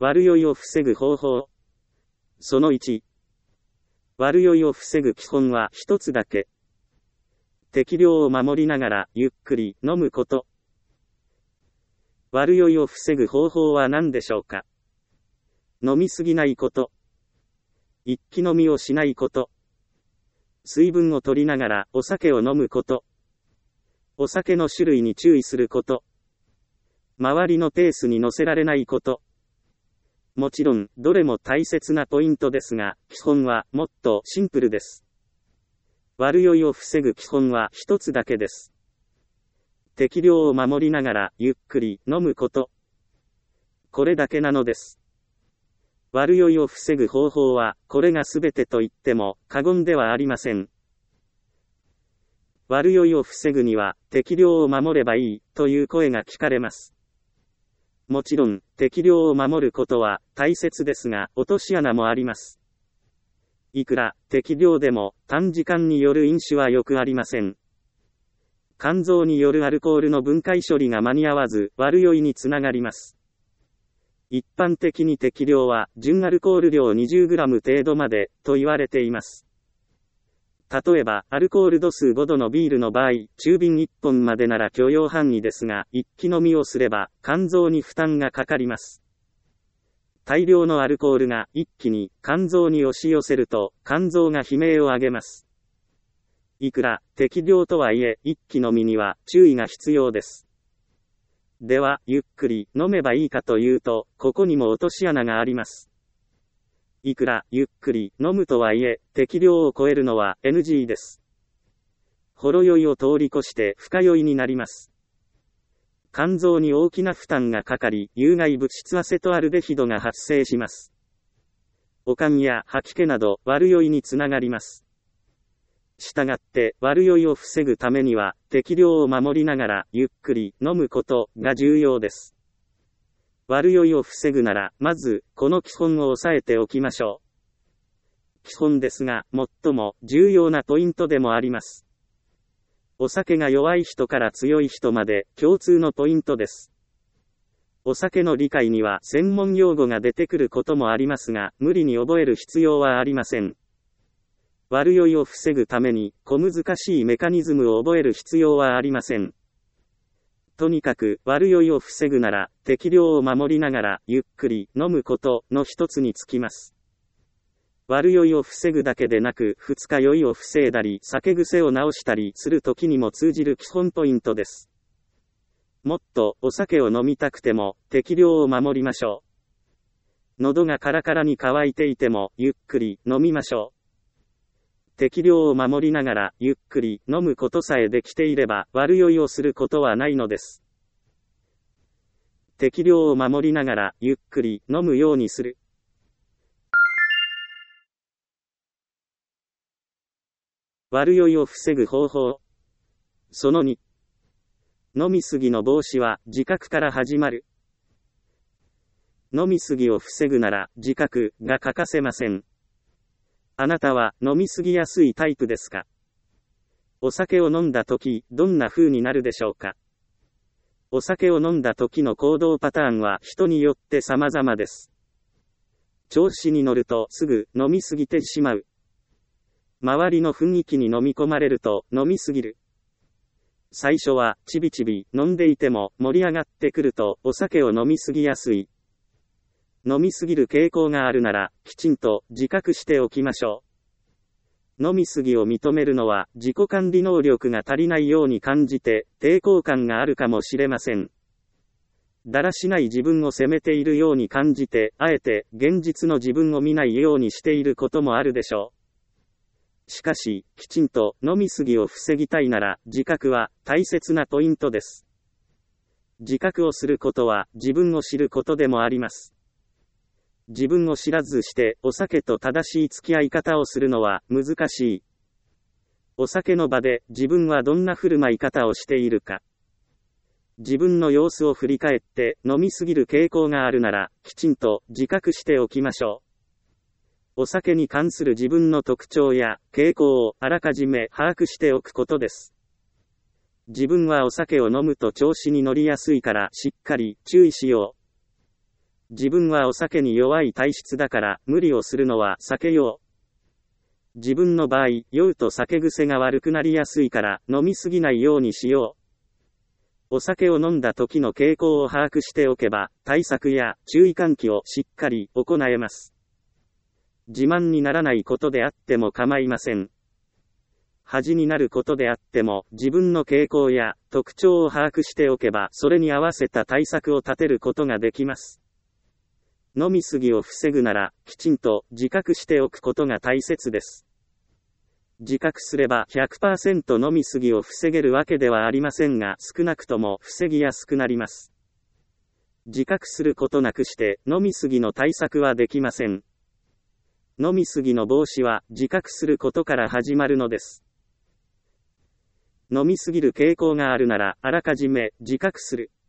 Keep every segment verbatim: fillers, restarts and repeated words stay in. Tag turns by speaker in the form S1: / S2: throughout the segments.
S1: 悪酔いを防ぐ方法。そのいち。悪酔いを防ぐ基本は一つだけ。適量を守りながらゆっくり飲むこと。悪酔いを防ぐ方法は何でしょうか。飲みすぎないこと。一気飲みをしないこと。水分を取りながらお酒を飲むこと。お酒の種類に注意すること。周りのペースに乗せられないこと。もちろん、どれも大切なポイントですが、基本はもっとシンプルです。悪酔いを防ぐ基本は一つだけです。適量を守りながらゆっくり飲むこと。これだけなのです。悪酔いを防ぐ方法は、これが全てと言っても過言ではありません。悪酔いを防ぐには、適量を守ればいい、という声が聞かれます。もちろん、適量を守ることは大切ですが、落とし穴もあります。いくら適量でも短時間による飲酒はよくありません。肝臓によるアルコールの分解処理が間に合わず、悪酔いにつながります。一般的に適量は、純アルコール量 にじゅうグラム 程度まで、と言われています。例えば、アルコール度数ごどのビールの場合、中瓶いっぽんまでなら許容範囲ですが、一気飲みをすれば、肝臓に負担がかかります。大量のアルコールが一気に肝臓に押し寄せると、肝臓が悲鳴を上げます。いくら適量とはいえ、一気飲みには注意が必要です。では、ゆっくり飲めばいいかというと、ここにも落とし穴があります。いくらゆっくり飲むとはいえ、適量を超えるのは エヌジー です。ほろ酔いを通り越して深酔いになります。肝臓に大きな負担がかかり、有害物質アセトアルデヒドが発生します。悪寒や吐き気など悪酔いにつながります。したがって、悪酔いを防ぐためには、適量を守りながらゆっくり飲むことが重要です。悪酔いを防ぐなら、まず、この基本を押さえておきましょう。基本ですが、最も重要なポイントでもあります。お酒が弱い人から強い人まで、共通のポイントです。お酒の理解には専門用語が出てくることもありますが、無理に覚える必要はありません。悪酔いを防ぐために、小難しいメカニズムを覚える必要はありません。とにかく、悪酔いを防ぐなら、適量を守りながら、ゆっくり飲むことの一つにつきます。悪酔いを防ぐだけでなく、二日酔いを防いだり、酒癖を直したりするときにも通じる基本ポイントです。もっと、お酒を飲みたくても、適量を守りましょう。喉がカラカラに乾いていても、ゆっくり飲みましょう。適量を守りながらゆっくり飲むことさえできていれば悪酔いをすることはないのです。適量を守りながらゆっくり飲むようにする。悪酔いを防ぐ方法。そのに。飲みすぎの防止は自覚から始まる。飲みすぎを防ぐなら自覚が欠かせません。あなたは飲みすぎやすいタイプですか？お酒を飲んだとき、どんな風になるでしょうか？お酒を飲んだ時の行動パターンは人によって様々です。調子に乗るとすぐ飲みすぎてしまう。周りの雰囲気に飲み込まれると飲みすぎる。最初はちびちび飲んでいても盛り上がってくるとお酒を飲みすぎやすい。飲みすぎる傾向があるなら、きちんと自覚しておきましょう。飲みすぎを認めるのは、自己管理能力が足りないように感じて、抵抗感があるかもしれません。だらしない自分を責めているように感じて、あえて、現実の自分を見ないようにしていることもあるでしょう。しかし、きちんと飲みすぎを防ぎたいなら、自覚は大切なポイントです。自覚をすることは、自分を知ることでもあります。自分を知らずしてお酒と正しい付き合い方をするのは難しい。お酒の場で自分はどんな振る舞い方をしているか。自分の様子を振り返って飲みすぎる傾向があるならきちんと自覚しておきましょう。お酒に関する自分の特徴や傾向をあらかじめ把握しておくことです。自分はお酒を飲むと調子に乗りやすいからしっかり注意しよう。 自分はお酒に弱い体質だから無理をするのは避けよう。自分の場合、酔うと酒癖が悪くなりやすいから飲みすぎないようにしよう。お酒を飲んだ時の傾向を把握しておけば、対策や注意喚起をしっかり行えます。自慢にならないことであっても構いません。恥になることであっても、自分の傾向や特徴を把握しておけば、それに合わせた対策を立てることができます。飲みすぎを防ぐなら、きちんと自覚しておくことが大切です。自覚すれば ひゃくパーセント 飲みすぎを防げるわけではありませんが、少なくとも防ぎやすくなります。自覚することなくして飲みすぎの対策はできません。飲みすぎの防止は自覚することから始まるのです。飲みすぎる傾向があるなら、あらかじめ自覚する。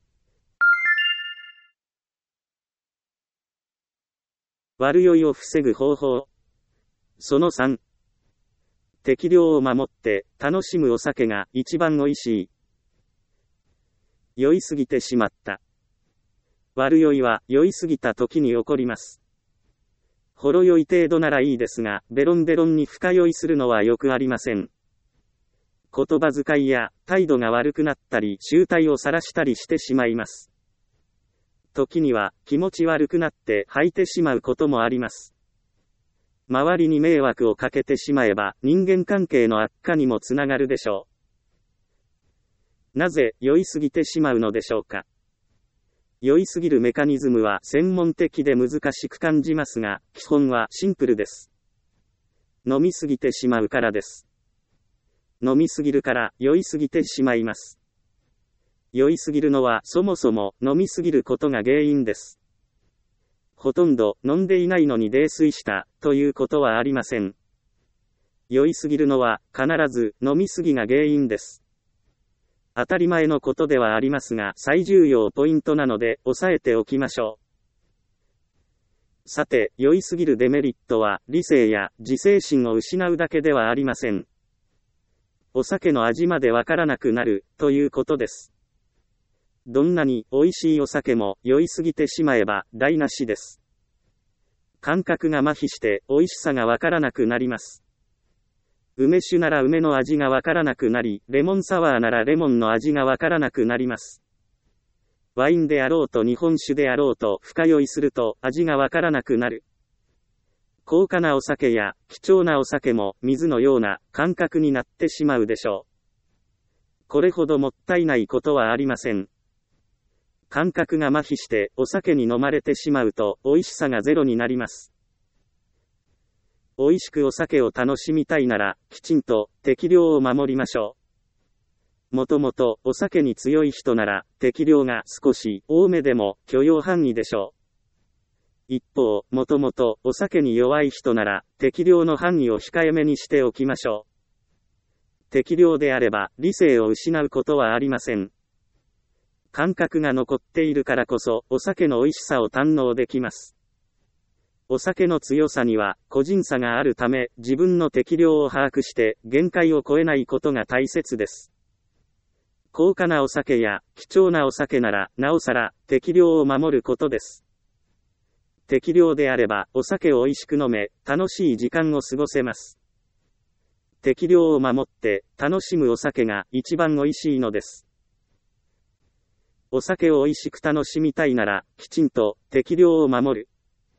S1: 悪酔いを防ぐ方法。そのさん。適量を守って楽しむお酒が一番おいしい。酔いすぎてしまった。悪酔いは酔いすぎた時に起こります。ほろ酔い程度ならいいですが、ベロンベロンに深酔いするのはよくありません。言葉遣いや態度が悪くなったり、醜態を晒したりしてしまいます。時には気持ち悪くなって吐いてしまうこともあります。周りに迷惑をかけてしまえば人間関係の悪化にもつながるでしょう。なぜ酔いすぎてしまうのでしょうか。酔いすぎるメカニズムは専門的で難しく感じますが、基本はシンプルです。飲みすぎてしまうからです。飲みすぎるから酔いすぎてしまいます。酔いすぎるのはそもそも飲みすぎることが原因です。ほとんど飲んでいないのに泥酔したということはありません。酔いすぎるのは必ず飲みすぎが原因です。当たり前のことではありますが最重要ポイントなので押さえておきましょう。さて、酔いすぎるデメリットは理性や自制心を失うだけではありません。お酒の味までわからなくなるということです。どんなに美味しいお酒も酔いすぎてしまえば台無しです。感覚が麻痺して美味しさがわからなくなります。梅酒なら梅の味がわからなくなり、レモンサワーならレモンの味がわからなくなります。ワインであろうと日本酒であろうと深酔いすると味がわからなくなる。高価なお酒や貴重なお酒も水のような感覚になってしまうでしょう。これほどもったいないことはありません。感覚が麻痺してお酒に飲まれてしまうと美味しさがゼロになります。美味しくお酒を楽しみたいならきちんと適量を守りましょう。もともとお酒に強い人なら適量が少し多めでも許容範囲でしょう。一方、もともとお酒に弱い人なら適量の範囲を控えめにしておきましょう。適量であれば理性を失うことはありません。感覚が残っているからこそお酒の美味しさを堪能できます。お酒の強さには個人差があるため、自分の適量を把握して限界を超えないことが大切です。高価なお酒や貴重なお酒ならなおさら適量を守ることです。適量であればお酒を美味しく飲め、楽しい時間を過ごせます。適量を守って楽しむお酒が一番美味しいのです。お酒を美味しく楽しみたいなら、きちんと適量を守る。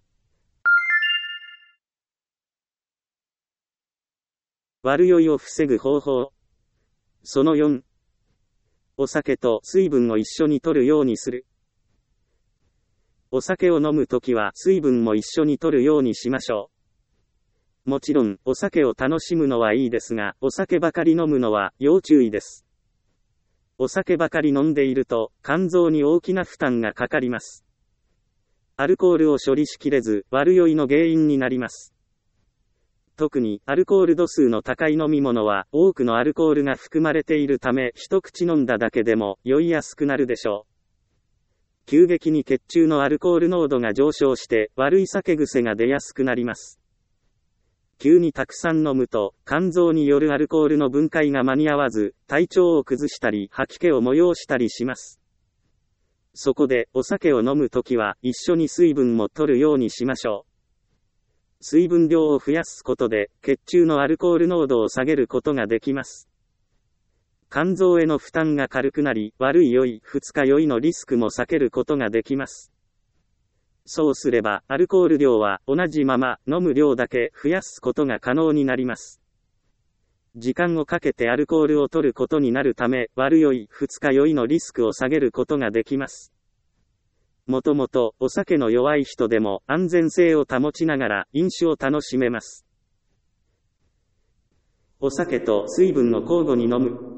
S1: 悪酔いを防ぐ方法。そのよん。お酒と水分を一緒に摂るようにする。お酒を飲むときは水分も一緒に摂るようにしましょう。もちろん、お酒を楽しむのはいいですが、お酒ばかり飲むのは要注意です。お酒ばかり飲んでいると、肝臓に大きな負担がかかります。アルコールを処理しきれず、悪酔いの原因になります。特に、アルコール度数の高い飲み物は、多くのアルコールが含まれているため、一口飲んだだけでも、酔いやすくなるでしょう。急激に血中のアルコール濃度が上昇して、悪い酒癖が出やすくなります。急にたくさん飲むと、肝臓によるアルコールの分解が間に合わず、体調を崩したり、吐き気を催したりします。 そこで、お酒を飲むときは、一緒に水分も取るようにしましょう。水分量を増やすことで、血中のアルコール濃度を下げることができます。肝臓への負担が軽くなり、悪い酔い、二日酔いのリスクも避けることができます。そうすれば、アルコール量は同じまま、飲む量だけ増やすことが可能になります。時間をかけてアルコールを取ることになるため、悪酔い、二日酔いのリスクを下げることができます。もともと、お酒の弱い人でも安全性を保ちながら飲酒を楽しめます。お酒と水分を交互に飲む。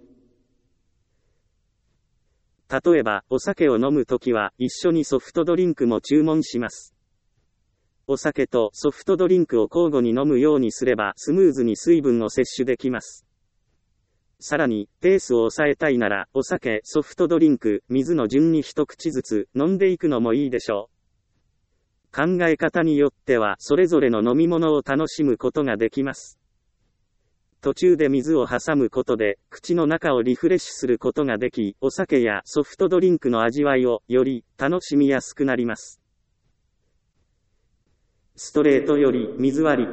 S1: 例えば、お酒を飲むときは一緒にソフトドリンクも注文します。お酒とソフトドリンクを交互に飲むようにすればスムーズに水分を摂取できます。さらに、ペースを抑えたいなら、お酒、ソフトドリンク、水の順に一口ずつ飲んでいくのもいいでしょう。考え方によっては、それぞれの飲み物を楽しむことができます。途中で水を挟むことで、口の中をリフレッシュすることができ、お酒やソフトドリンクの味わいを、より楽しみやすくなります。ストレートより水割り。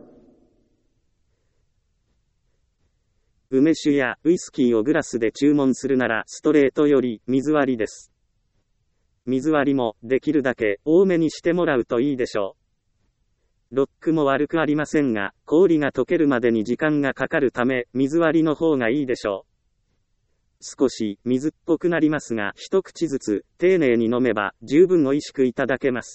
S1: 梅酒やウイスキーをグラスで注文するならストレートより水割りです。水割りもできるだけ多めにしてもらうといいでしょう。ロックも悪くありませんが、氷が溶けるまでに時間がかかるため水割りの方がいいでしょう。少し水っぽくなりますが、一口ずつ丁寧に飲めば十分美味しくいただけます。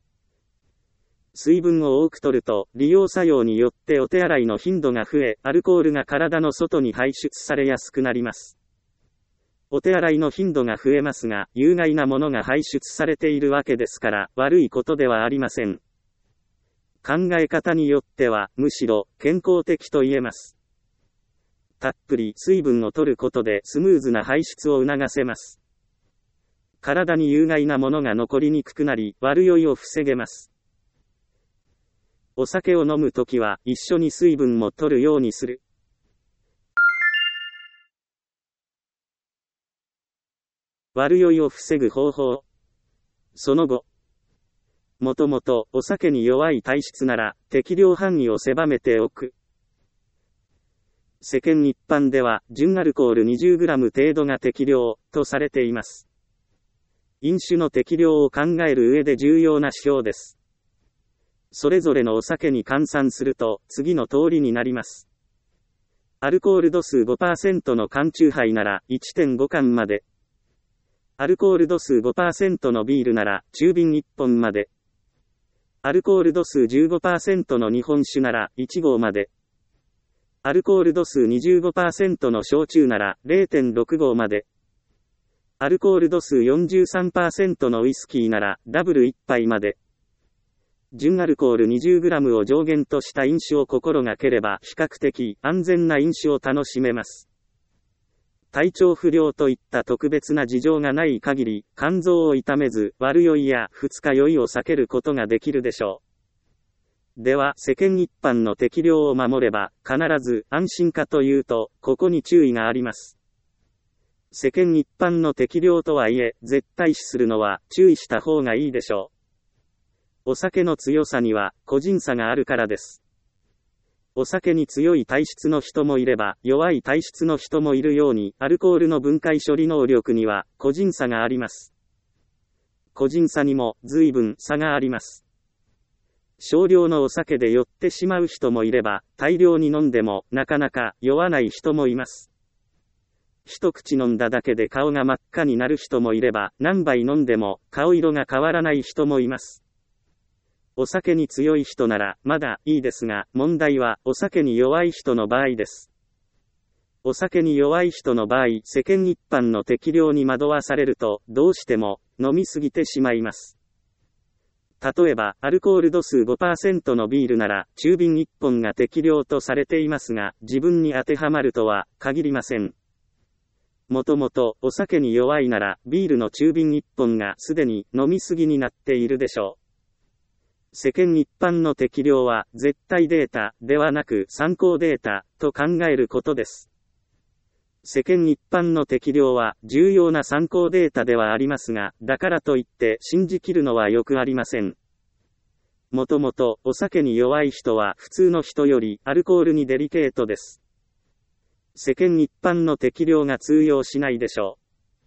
S1: 水分を多く取ると、利用作用によってお手洗いの頻度が増え、アルコールが体の外に排出されやすくなります。お手洗いの頻度が増えますが、有害なものが排出されているわけですから、悪いことではありません。考え方によっては、むしろ、健康的と言えます。たっぷり水分を取ることでスムーズな排出を促せます。体に有害なものが残りにくくなり、悪酔いを防げます。お酒を飲むときは、一緒に水分も取るようにする。悪酔いを防ぐ方法。その後。もともと、お酒に弱い体質なら、適量範囲を狭めておく。世間一般では、純アルコール にじゅうグラム 程度が適量、とされています。飲酒の適量を考える上で重要な指標です。それぞれのお酒に換算すると、次の通りになります。アルコール度数 ごパーセント の缶チューハイなら いってんご 缶まで。アルコール度数 ごパーセント のビールなら中瓶いっぽんまで。アルコール度数 じゅうごパーセント の日本酒ならいち合まで。アルコール度数 にじゅうごパーセント の焼酎なら れいてんろく 合まで。アルコール度数 よんじゅうさんパーセント のウイスキーならダブルいっぱいまで。純アルコール にじゅうグラム を上限とした飲酒を心がければ比較的安全な飲酒を楽しめます。体調不良といった特別な事情がない限り、肝臓を痛めず、悪酔いや二日酔いを避けることができるでしょう。では、世間一般の適量を守れば、必ず安心かというと、ここに注意があります。世間一般の適量とはいえ、絶対視するのは注意した方がいいでしょう。お酒の強さには個人差があるからです。お酒に強い体質の人もいれば、弱い体質の人もいるように、アルコールの分解処理能力には個人差があります。個人差にも随分差があります。少量のお酒で酔ってしまう人もいれば、大量に飲んでもなかなか酔わない人もいます。一口飲んだだけで顔が真っ赤になる人もいれば、何杯飲んでも顔色が変わらない人もいます。お酒に強い人ならまだいいですが、問題はお酒に弱い人の場合です。お酒に弱い人の場合、世間一般の適量に惑わされると、どうしても飲みすぎてしまいます。例えば、アルコール度数 ごパーセント のビールなら、中瓶いっぽんが適量とされていますが、自分に当てはまるとは限りません。もともとお酒に弱いなら、ビールの中瓶いっぽんがすでに飲みすぎになっているでしょう。世間一般の適量は絶対データではなく参考データと考えることです。 世間一般の適量は重要な参考データではありますが、だからといって信じきるのはよくありません。もともとお酒に弱い人は普通の人よりアルコールにデリケートです。世間一般の適量が通用しないでしょう。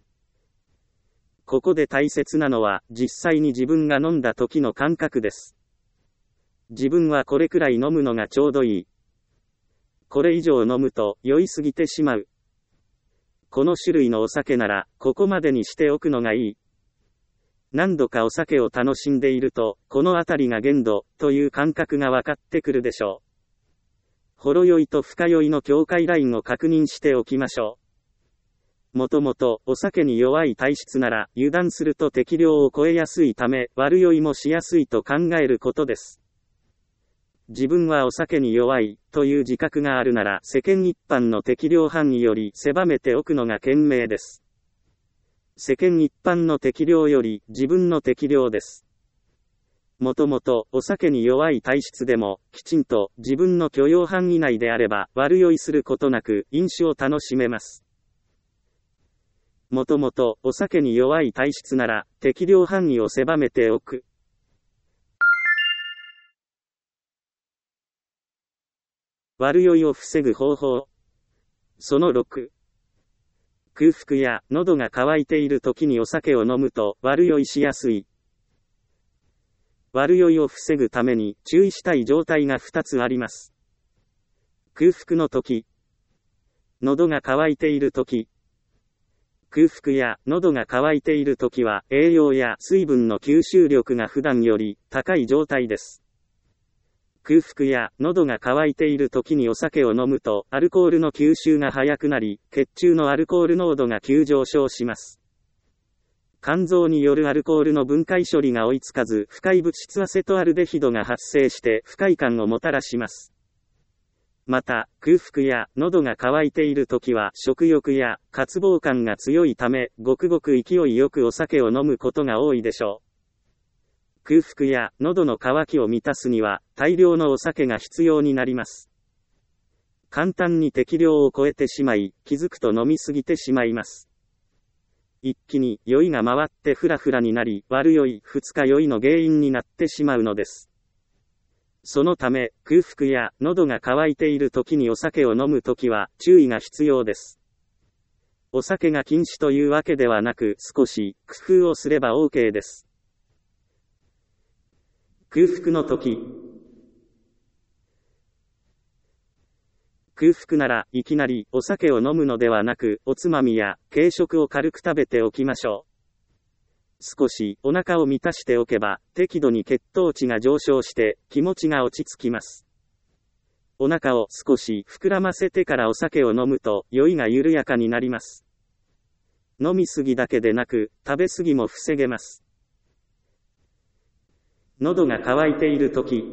S1: ここで大切なのは実際に自分が飲んだ時の感覚です。自分はこれくらい飲むのがちょうどいい。これ以上飲むと酔いすぎてしまう。この種類のお酒ならここまでにしておくのがいい。何度かお酒を楽しんでいると、このあたりが限度という感覚が分かってくるでしょう。ほろ酔いと深酔いの境界ラインを確認しておきましょう。もともとお酒に弱い体質なら油断すると適量を超えやすいため悪酔いもしやすいと考えることです。自分はお酒に弱いという自覚があるなら世間一般の適量範囲より狭めておくのが賢明です。世間一般の適量より自分の適量です。もともとお酒に弱い体質でもきちんと自分の許容範囲内であれば悪酔いすることなく飲酒を楽しめます。もともとお酒に弱い体質なら適量範囲を狭めておく。悪酔いを防ぐ方法。そのろく。空腹や喉が渇いている時にお酒を飲むと悪酔いしやすい。悪酔いを防ぐために注意したい状態がふたつあります。空腹の時。喉が渇いている時。空腹や喉が渇いている時は栄養や水分の吸収力が普段より高い状態です。空腹や喉が渇いている時にお酒を飲むとアルコールの吸収が早くなり、血中のアルコール濃度が急上昇します。肝臓によるアルコールの分解処理が追いつかず、不快物質アセトアルデヒドが発生して不快感をもたらします。また、空腹や喉が渇いている時は食欲や渇望感が強いため、ごくごく勢いよくお酒を飲むことが多いでしょう。空腹や喉の渇きを満たすには大量のお酒が必要になります。簡単に適量を超えてしまい、気づくと飲みすぎてしまいます。一気に酔いが回ってフラフラになり、悪酔い、二日酔いの原因になってしまうのです。そのため、空腹や喉が渇いている時にお酒を飲むときは注意が必要です。お酒が禁止というわけではなく、少し工夫をすれば OK です。空腹の時。空腹ならいきなりお酒を飲むのではなく、おつまみや軽食を軽く食べておきましょう。少しお腹を満たしておけば、適度に血糖値が上昇して気持ちが落ち着きます。お腹を少し膨らませてからお酒を飲むと酔いが緩やかになります。飲みすぎだけでなく、食べすぎも防げます。喉が渇いているとき。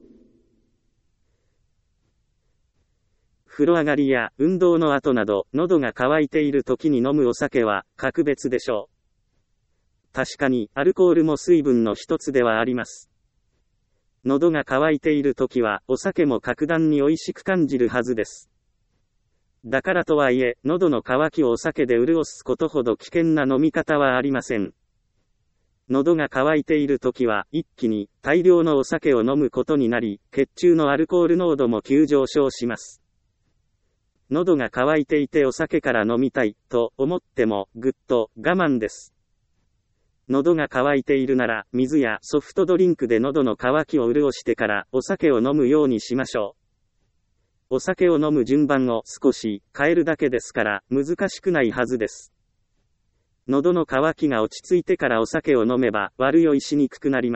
S1: 風呂上がりや運動の後など、喉が渇いているときに飲むお酒は格別でしょう。確かに、アルコールも水分の一つではあります。喉が渇いているときは、お酒も格段に美味しく感じるはずです。だからとはいえ、喉の渇きをお酒で潤すことほど危険な飲み方はありません。喉が渇いているときは、一気に大量のお酒を飲むことになり、血中のアルコール濃度も急上昇します。喉が渇いていてお酒から飲みたいと思っても、ぐっと我慢です。喉が渇いているなら、水やソフトドリンクで喉の渇きを潤してからお酒を飲むようにしましょう。お酒を飲む順番を少し変えるだけですから、難しくないはずです。喉の渇きが落ち着いてからお酒を飲めば悪酔いしにくくなります。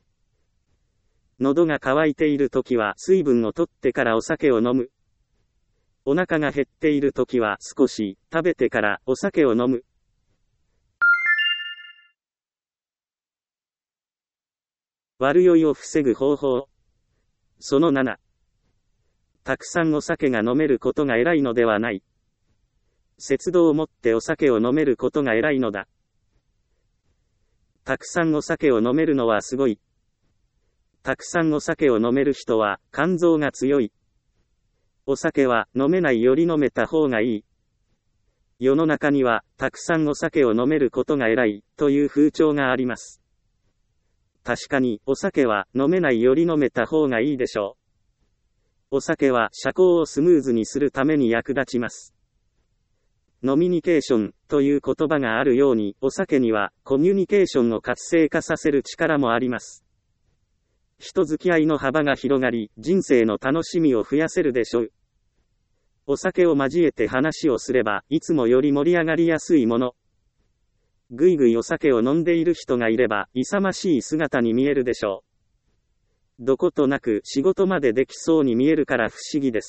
S1: 喉が渇いているときは水分を取ってからお酒を飲む。お腹が減っているときは少し食べてからお酒を飲む。悪酔いを防ぐ方法。そのなな。たくさんお酒が飲めることが偉いのではない。節度を持ってお酒を飲めることが偉いのだ。たくさんお酒を飲めるのはすごい。たくさんお酒を飲める人は肝臓が強い。お酒は飲めないより飲めた方がいい。 世の中には、たくさんお酒を飲めることが偉い、という風潮があります。確かに、お酒は飲めないより飲めた方がいいでしょう。お酒は社交をスムーズにするために役立ちます。ノミニケーションという言葉があるように、お酒にはコミュニケーションを活性化させる力もあります。人付き合いの幅が広がり、人生の楽しみを増やせるでしょう。お酒を交えて話をすれば、いつもより盛り上がりやすいもの。ぐいぐいお酒を飲んでいる人がいれば、勇ましい姿に見えるでしょう。どことなく仕事までできそうに見えるから不思議です。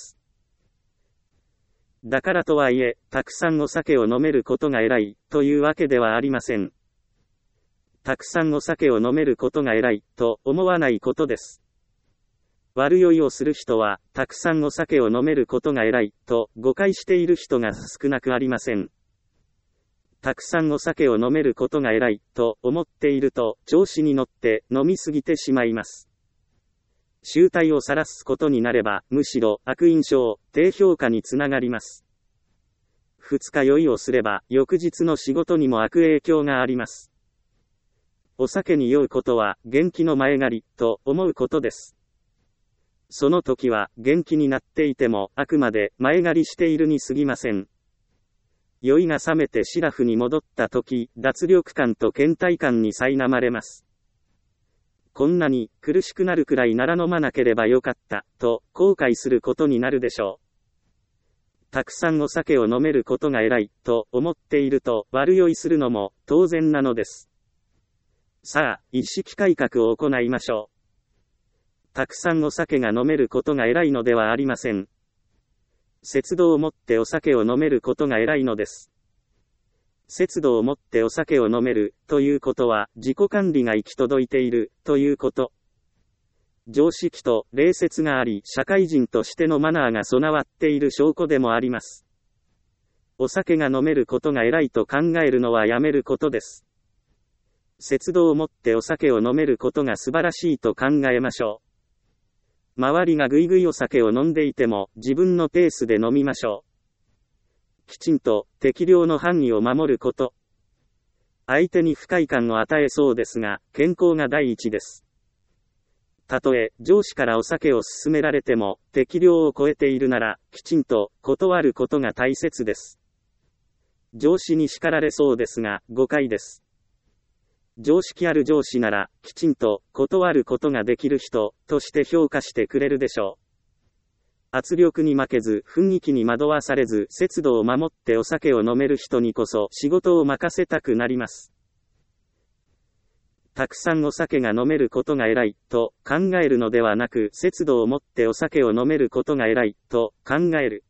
S1: だからとはいえ、たくさんお酒を飲めることが偉い、というわけではありません。たくさんお酒を飲めることが偉い、と思わないことです。悪酔いをする人は、たくさんお酒を飲めることが偉い、と誤解している人が少なくありません。たくさんお酒を飲めることが偉い、と思っていると、調子に乗って飲みすぎてしまいます。醜態を晒すことになれば、むしろ悪印象、低評価につながります。二日酔いをすれば、翌日の仕事にも悪影響があります。お酒に酔うことは、元気の前借り、と思うことです。その時は、元気になっていても、あくまで前借りしているに過ぎません。酔いが覚めてシラフに戻った時、脱力感と倦怠感に苛まれます。こんなに苦しくなるくらいなら飲まなければよかった、と後悔することになるでしょう。たくさんお酒を飲めることが偉い、と思っていると悪酔いするのも当然なのです。さあ、意識改革を行いましょう。たくさんお酒が飲めることが偉いのではありません。節度を持ってお酒を飲めることが偉いのです。節度を持ってお酒を飲める、ということは、自己管理が行き届いている、ということ。常識と礼節があり、社会人としてのマナーが備わっている証拠でもあります。お酒が飲めることが偉いと考えるのはやめることです。節度を持ってお酒を飲めることが素晴らしいと考えましょう。周りがぐいぐいお酒を飲んでいても、自分のペースで飲みましょう。きちんと、適量の範囲を守ること。相手に不快感を与えそうですが、健康が第一です。たとえ、上司からお酒を勧められても、適量を超えているなら、きちんと、断ることが大切です。上司に叱られそうですが、誤解です。常識ある上司なら、きちんと、断ることができる人、として評価してくれるでしょう。圧力に負けず、雰囲気に惑わされず、節度を守ってお酒を飲める人にこそ、仕事を任せたくなります。たくさんお酒が飲めることが偉い、と考えるのではなく、節度を持ってお酒を飲めることが偉い、と考える。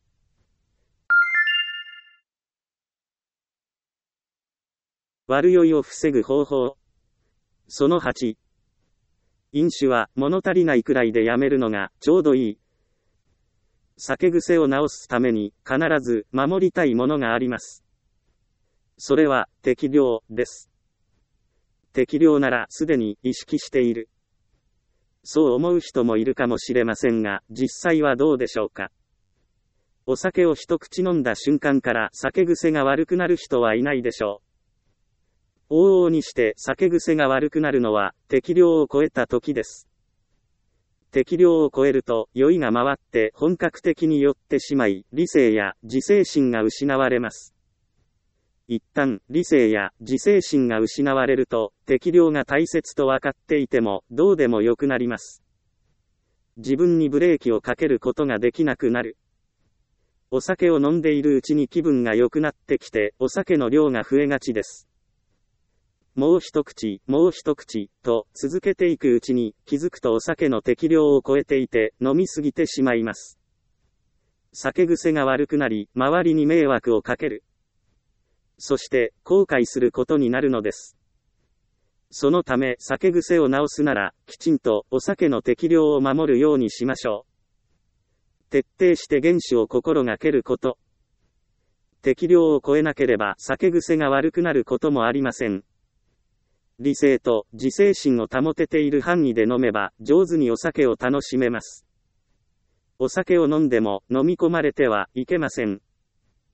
S1: 悪酔いを防ぐ方法。そのはち。飲酒は物足りないくらいでやめるのがちょうどいい。酒癖を直すために必ず守りたいものがあります。それは適量です。適量ならすでに意識している。そう思う人もいるかもしれませんが、実際はどうでしょうか。お酒を一口飲んだ瞬間から酒癖が悪くなる人はいないでしょう。往々にして酒癖が悪くなるのは適量を超えた時です。適量を超えると酔いが回って本格的に酔ってしまい、理性や自制心が失われます。一旦理性や自制心が失われると適量が大切と分かっていてもどうでもよくなります。自分にブレーキをかけることができなくなる。お酒を飲んでいるうちに気分が良くなってきてお酒の量が増えがちです。もう一口、もう一口、と続けていくうちに気づくとお酒の適量を超えていて飲みすぎてしまいます。酒癖が悪くなり、周りに迷惑をかける。そして後悔することになるのです。そのため酒癖を直すなら、きちんとお酒の適量を守るようにしましょう。徹底して厳守を心がけること。適量を超えなければ酒癖が悪くなることもありません。理性と自制心を保てている範囲で飲めば上手にお酒を楽しめます。お酒を飲んでも飲み込まれてはいけません。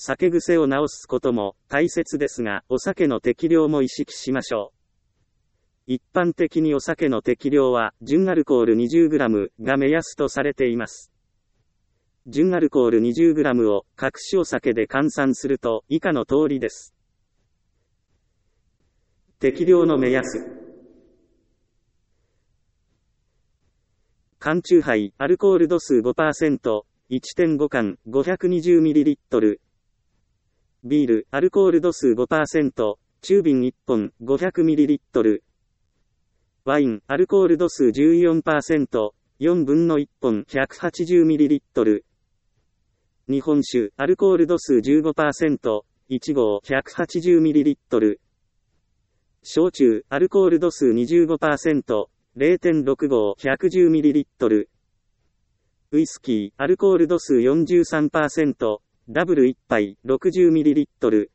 S1: 酒癖を治すことも大切ですが、お酒の適量も意識しましょう。一般的にお酒の適量は、純アルコール にじゅうグラム が目安とされています。純アルコール にじゅうグラム を隠しお酒で換算すると以下の通りです。適量の目安。缶酎ハイ、アルコール度数 ごパーセント、いってんご 缶 ごひゃくにじゅうミリリットル。ビール、アルコール度数 ごパーセント、中瓶いっぽん ごひゃくミリリットル。ワイン、アルコール度数 じゅうよんパーセント、よんぶんのいっぽん ひゃくはちじゅうミリリットル。日本酒、アルコール度数 じゅうごパーセント、いちごう ひゃくはちじゅうミリリットル。焼酎、アルコール度数 にじゅうごパーセント、れいてんろくごう ひゃくじゅうミリリットル。ウイスキー、アルコール度数 よんじゅうさんパーセント、ダブルいっぱい ろくじゅうミリリットル。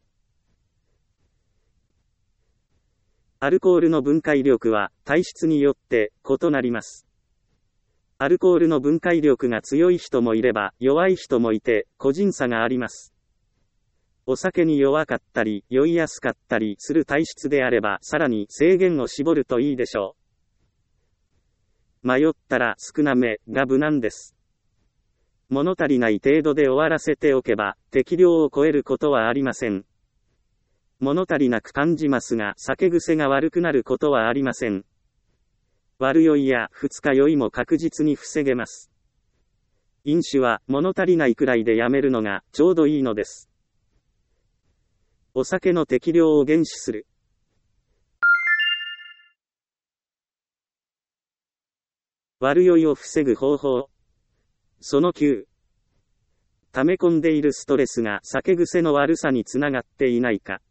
S1: アルコールの分解力は体質によって異なります。アルコールの分解力が強い人もいれば弱い人もいて個人差があります。お酒に弱かったり酔いやすかったりする体質であればさらに制限を絞るといいでしょう。迷ったら少なめが無難です。物足りない程度で終わらせておけば適量を超えることはありません。物足りなく感じますが酒癖が悪くなることはありません。悪酔いや二日酔いも確実に防げます。飲酒は物足りないくらいでやめるのがちょうどいいのです。お酒の適量を厳守する。悪酔いを防ぐ方法。そのきゅう。溜め込んでいるストレスが酒癖の悪さにつながっていないか。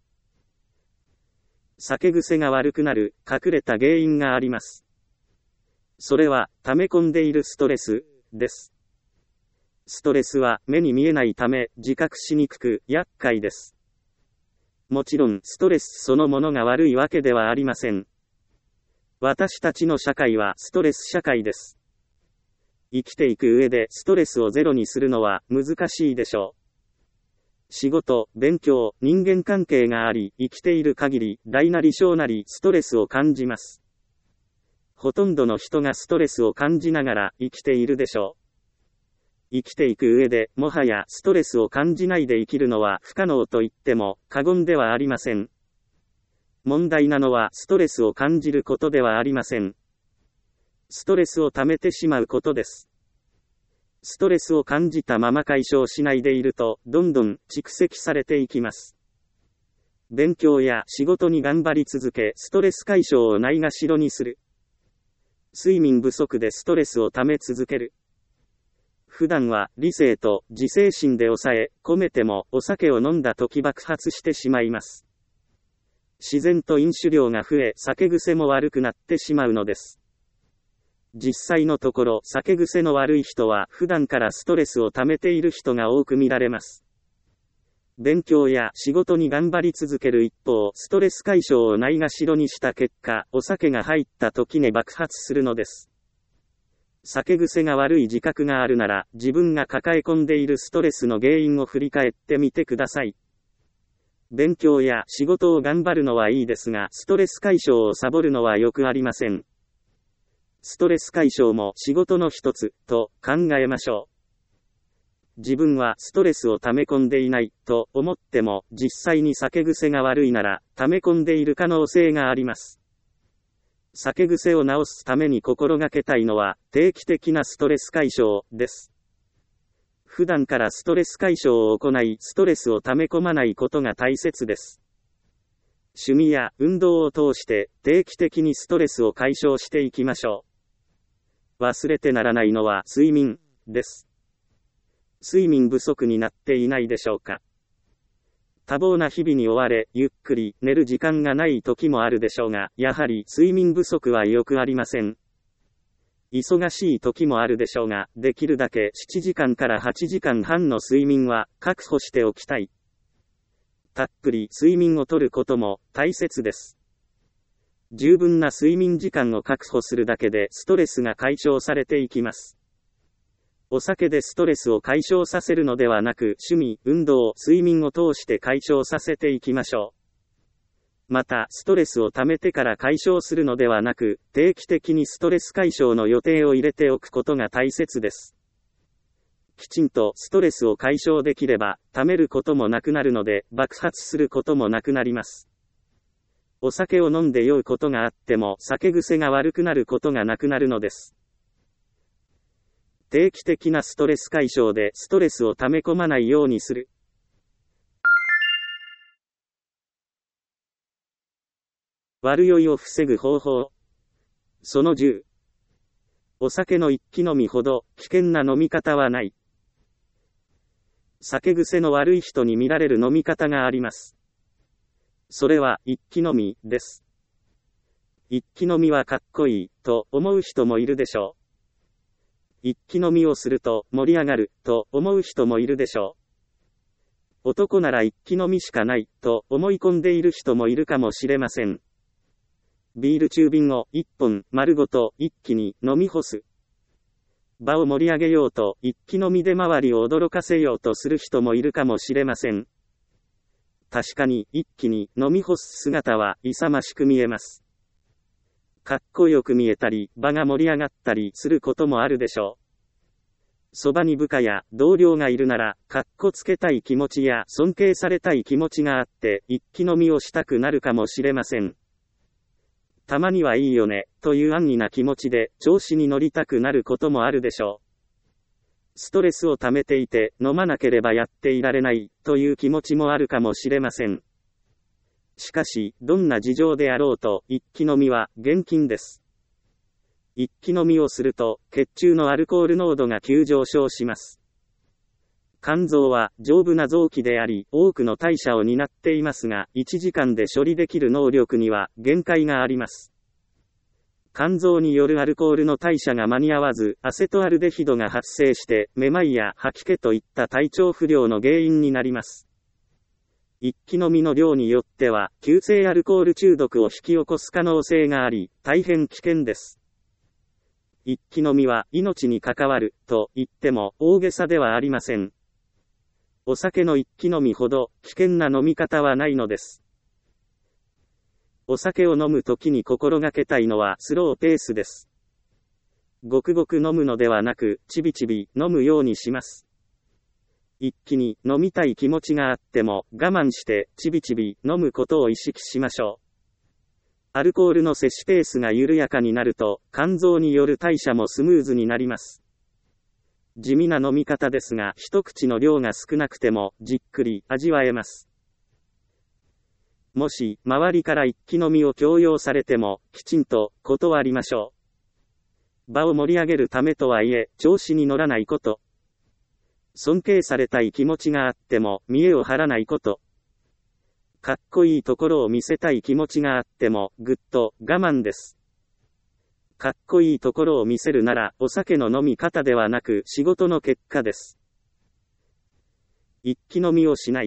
S1: 酒癖が悪くなる隠れた原因があります。それは溜め込んでいるストレスです。ストレスは目に見えないため自覚しにくく厄介です。もちろんストレスそのものが悪いわけではありません。私たちの社会はストレス社会です。生きていく上でストレスをゼロにするのは難しいでしょう。仕事、勉強、人間関係があり、生きている限り、大なり小なりストレスを感じます。ほとんどの人がストレスを感じながら生きているでしょう。生きていく上で、もはやストレスを感じないで生きるのは不可能と言っても過言ではありません。問題なのはストレスを感じることではありません。ストレスを溜めてしまうことです。ストレスを感じたまま解消しないでいると、どんどん蓄積されていきます。勉強や仕事に頑張り続け、ストレス解消をないがしろにする。睡眠不足でストレスを溜め続ける。普段は理性と自制心で抑え込めてもお酒を飲んだ時爆発してしまいます。自然と飲酒量が増え酒癖も悪くなってしまうのです。実際のところ酒癖の悪い人は普段からストレスを溜めている人が多く見られます。勉強や仕事に頑張り続ける一方、ストレス解消をないがしろにした結果、お酒が入った時に爆発するのです。酒癖が悪い自覚があるなら、自分が抱え込んでいるストレスの原因を振り返ってみてください。勉強や仕事を頑張るのはいいですが、ストレス解消をサボるのはよくありません。ストレス解消も仕事の一つと考えましょう。自分はストレスを溜め込んでいないと思っても実際に酒癖が悪いなら溜め込んでいる可能性があります。酒癖を治すために心がけたいのは定期的なストレス解消です。普段からストレス解消を行いストレスを溜め込まないことが大切です。趣味や運動を通して定期的にストレスを解消していきましょう。忘れてならないのは睡眠です。睡眠不足になっていないでしょうか。多忙な日々に追われ、ゆっくり寝る時間がない時もあるでしょうが、やはり睡眠不足はよくありません。忙しい時もあるでしょうが、できるだけしちじかんからはちじかんはんの睡眠は確保しておきたい。たっぷり睡眠をとることも大切です。十分な睡眠時間を確保するだけでストレスが解消されていきます。 お酒でストレスを解消させるのではなく、趣味、運動、睡眠を通して解消させていきましょう。また、ストレスを溜めてから解消するのではなく、定期的にストレス解消の予定を入れておくことが大切です。きちんとストレスを解消できれば、溜めることもなくなるので、爆発することもなくなります。お酒を飲んで酔うことがあっても、酒癖が悪くなることがなくなるのです。定期的なストレス解消でストレスを溜め込まないようにする。悪酔いを防ぐ方法。そのじゅう。お酒の一気飲みほど危険な飲み方はない。酒癖の悪い人に見られる飲み方があります。それは一気飲みです。一気飲みはかっこいいと思う人もいるでしょう。一気飲みをすると盛り上がると思う人もいるでしょう。男なら一気飲みしかないと思い込んでいる人もいるかもしれません。ビール中瓶を一本丸ごと一気に飲み干す。場を盛り上げようと一気飲みで周りを驚かせようとする人もいるかもしれません。確かに一気に飲み干す姿は勇ましく見えます。かっこよく見えたり、場が盛り上がったりすることもあるでしょう。そばに部下や同僚がいるなら、かっこつけたい気持ちや尊敬されたい気持ちがあって、一気飲みをしたくなるかもしれません。たまにはいいよね、という安易な気持ちで、調子に乗りたくなることもあるでしょう。ストレスを溜めていて、飲まなければやっていられない、という気持ちもあるかもしれません。しかし、どんな事情であろうと、一気飲みは厳禁です。一気飲みをすると、血中のアルコール濃度が急上昇します。肝臓は丈夫な臓器であり、多くの代謝を担っていますが、いちじかんで処理できる能力には限界があります。肝臓によるアルコールの代謝が間に合わず、アセトアルデヒドが発生して、めまいや吐き気といった体調不良の原因になります。一気飲みの量によっては、急性アルコール中毒を引き起こす可能性があり、大変危険です。一気飲みは命に関わる、と言っても大げさではありません。お酒の一気飲みほど危険な飲み方はないのです。お酒を飲むときに心がけたいのはスローペースです。ごくごく飲むのではなく、ちびちび飲むようにします。一気に飲みたい気持ちがあっても我慢してちびちび飲むことを意識しましょう。アルコールの摂取ペースが緩やかになると肝臓による代謝もスムーズになります。地味な飲み方ですが一口の量が少なくてもじっくり味わえます。もし周りから一気飲みを強要されてもきちんと断りましょう。場を盛り上げるためとはいえ調子に乗らないこと。尊敬されたい気持ちがあっても見栄を張らないこと。かっこいいところを見せたい気持ちがあってもぐっと我慢です。かっこいいところを見せるならお酒の飲み方ではなく仕事の結果です。一気飲みをしない。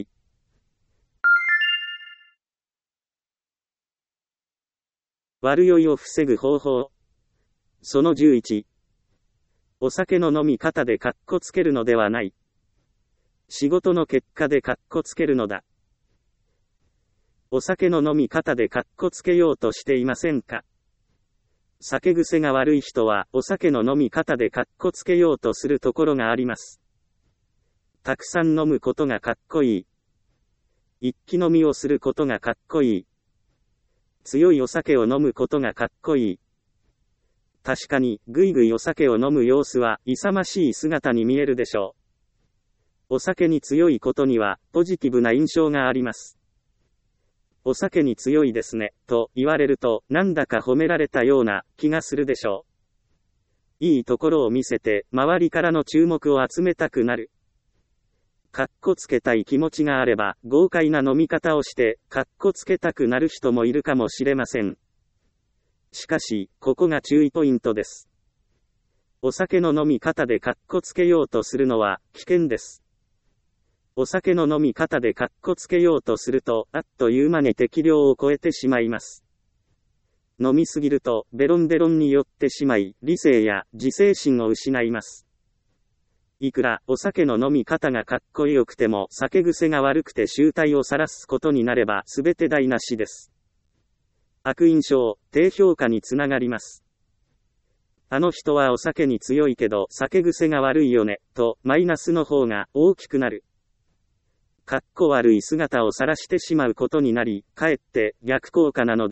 S1: 悪酔いを防ぐ方法。そのじゅういち。お酒の飲み方でかっこつけるのではない。仕事の結果でかっこつけるのだ。お酒の飲み方でかっこつけようとしていませんか？酒癖が悪い人はお酒の飲み方でかっこつけようとするところがあります。たくさん飲むことがかっこいい。一気飲みをすることがかっこいい。強いお酒を飲むことがかっこいい。確かに、ぐいぐいお酒を飲む様子は勇ましい姿に見えるでしょう。お酒に強いことにはポジティブな印象があります。お酒に強いですね、と言われるとなんだか褒められたような気がするでしょう。いいところを見せて周りからの注目を集めたくなる。かっこつけたい気持ちがあれば豪快な飲み方をしてかっこつけたくなる人もいるかもしれません。しかし、ここが注意ポイントです。お酒の飲み方でかっこつけようとするのは危険です。お酒の飲み方でかっこつけようとすると、あっという間に適量を超えてしまいます。飲みすぎると、ベロンベロンに酔ってしまい、理性や自制心を失います。 いくらお酒の飲み方がかっこよくても酒癖が悪くて醜態を晒すことになればすべて台無しです。悪印象、低評価につながります。あの人はお酒に強いけど酒癖が悪いよね、とマイナスの方が大きくなる。かっこ悪い姿を晒してしまうことになり、かえって逆効果なのです。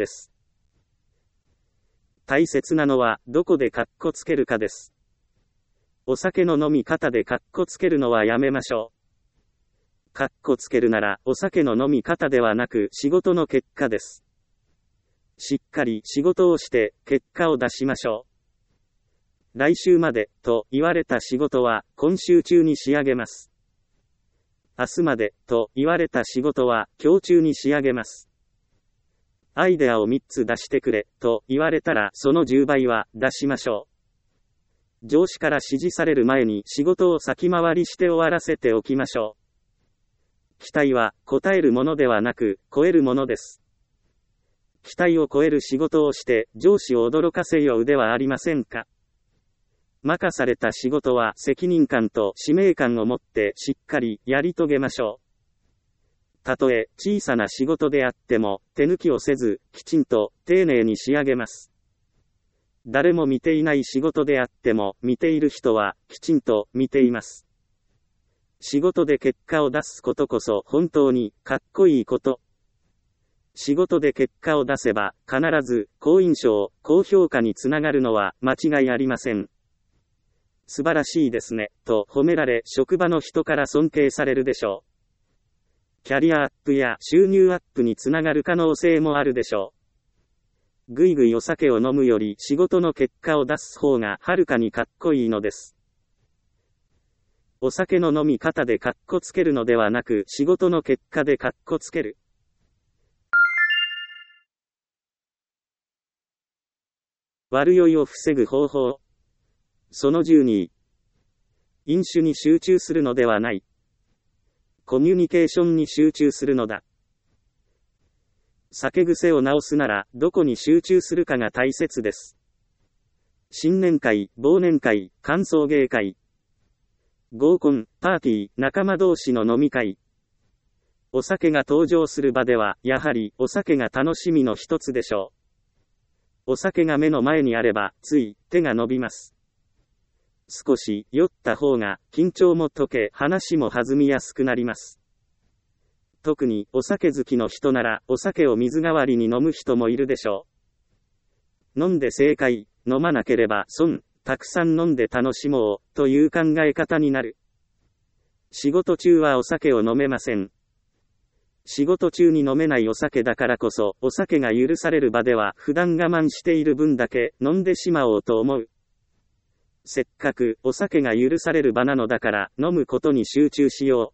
S1: 大切なのはどこでかっこつけるかです。お酒の飲み方でかっこつけるのはやめましょう。かっこつけるならお酒の飲み方ではなく仕事の結果です。しっかり仕事をして結果を出しましょう。来週までと言われた仕事は今週中に仕上げます。明日までと言われた仕事は今日中に仕上げます。アイデアをみっつ出してくれと言われたらそのじゅうばいは出しましょう。上司から指示される前に仕事を先回りして終わらせておきましょう。期待は応えるものではなく超えるものです。期待を超える仕事をして上司を驚かせようではありませんか。任された仕事は責任感と使命感を持ってしっかりやり遂げましょう。たとえ小さな仕事であっても手抜きをせずきちんと丁寧に仕上げます。誰も見ていない仕事であっても見ている人はきちんと見ています。仕事で結果を出すことこそ本当にかっこいいこと。仕事で結果を出せば必ず好印象、高評価につながるのは間違いありません。素晴らしいですね、と褒められ職場の人から尊敬されるでしょう。キャリアアップや収入アップにつながる可能性もあるでしょう。ぐいぐいお酒を飲むより仕事の結果を出す方がはるかにかっこいいのです。お酒の飲み方でかっこつけるのではなく仕事の結果でかっこつける。悪酔いを防ぐ方法。そのじゅうに、飲酒に集中するのではない。コミュニケーションに集中するのだ。酒癖を直すならどこに集中するかが大切です。新年会、忘年会、歓送迎会、合コン、パーティー、仲間同士の飲み会。お酒が登場する場ではやはりお酒が楽しみの一つでしょう。お酒が目の前にあればつい手が伸びます。少し酔った方が緊張も解け話も弾みやすくなります。特にお酒好きの人ならお酒を水代わりに飲む人もいるでしょう。飲んで正解、飲まなければ損、たくさん飲んで楽しもうという考え方になる。仕事中はお酒を飲めません。仕事中に飲めないお酒だからこそお酒が許される場では普段我慢している分だけ飲んでしまおうと思う。せっかくお酒が許される場なのだから飲むことに集中しよ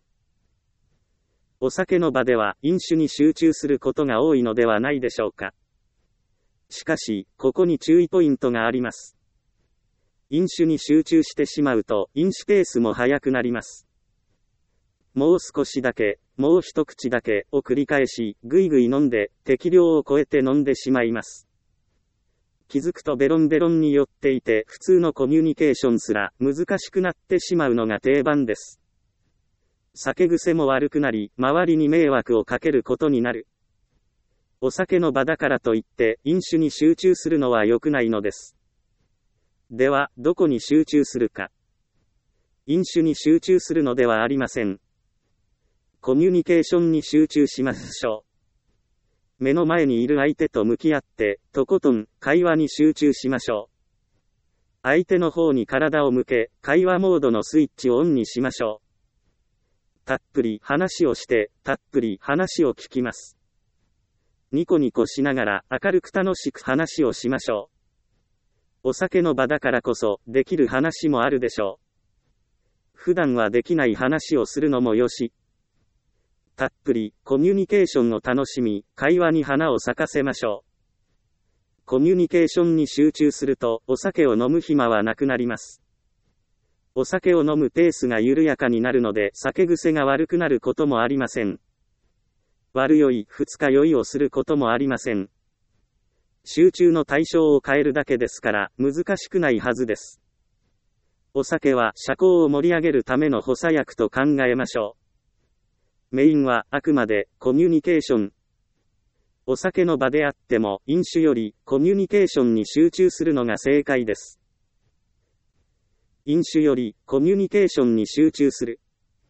S1: う。お酒の場では飲酒に集中することが多いのではないでしょうか。しかし、ここに注意ポイントがあります。飲酒に集中してしまうと飲酒ペースも速くなります。もう少しだけ、もう一口だけを繰り返し、ぐいぐい飲んで適量を超えて飲んでしまいます。気づくとベロンベロンに酔っていて普通のコミュニケーションすら難しくなってしまうのが定番です。酒癖も悪くなり、周りに迷惑をかけることになる。お酒の場だからといって飲酒に集中するのは良くないのです。では、どこに集中するか。飲酒に集中するのではありません。コミュニケーションに集中しましょう。目の前にいる相手と向き合って、とことん会話に集中しましょう。相手の方に体を向け、会話モードのスイッチをオンにしましょう。たっぷり話をして、たっぷり話を聞きます。ニコニコしながら明るく楽しく話をしましょう。お酒の場だからこそ、できる話もあるでしょう。普段はできない話をするのもよし。たっぷりコミュニケーションを楽しみ、会話に花を咲かせましょう。コミュニケーションに集中すると、お酒を飲む暇はなくなります。お酒を飲むペースが緩やかになるので、酒癖が悪くなることもありません。悪酔い、二日酔いをすることもありません。集中の対象を変えるだけですから、難しくないはずです。 お酒は社交を盛り上げるための補佐薬と考えましょう。メインはあくまでコミュニケーション。お酒の場であっても飲酒よりコミュニケーションに集中するのが正解です。飲酒よりコミュニケーションに集中する。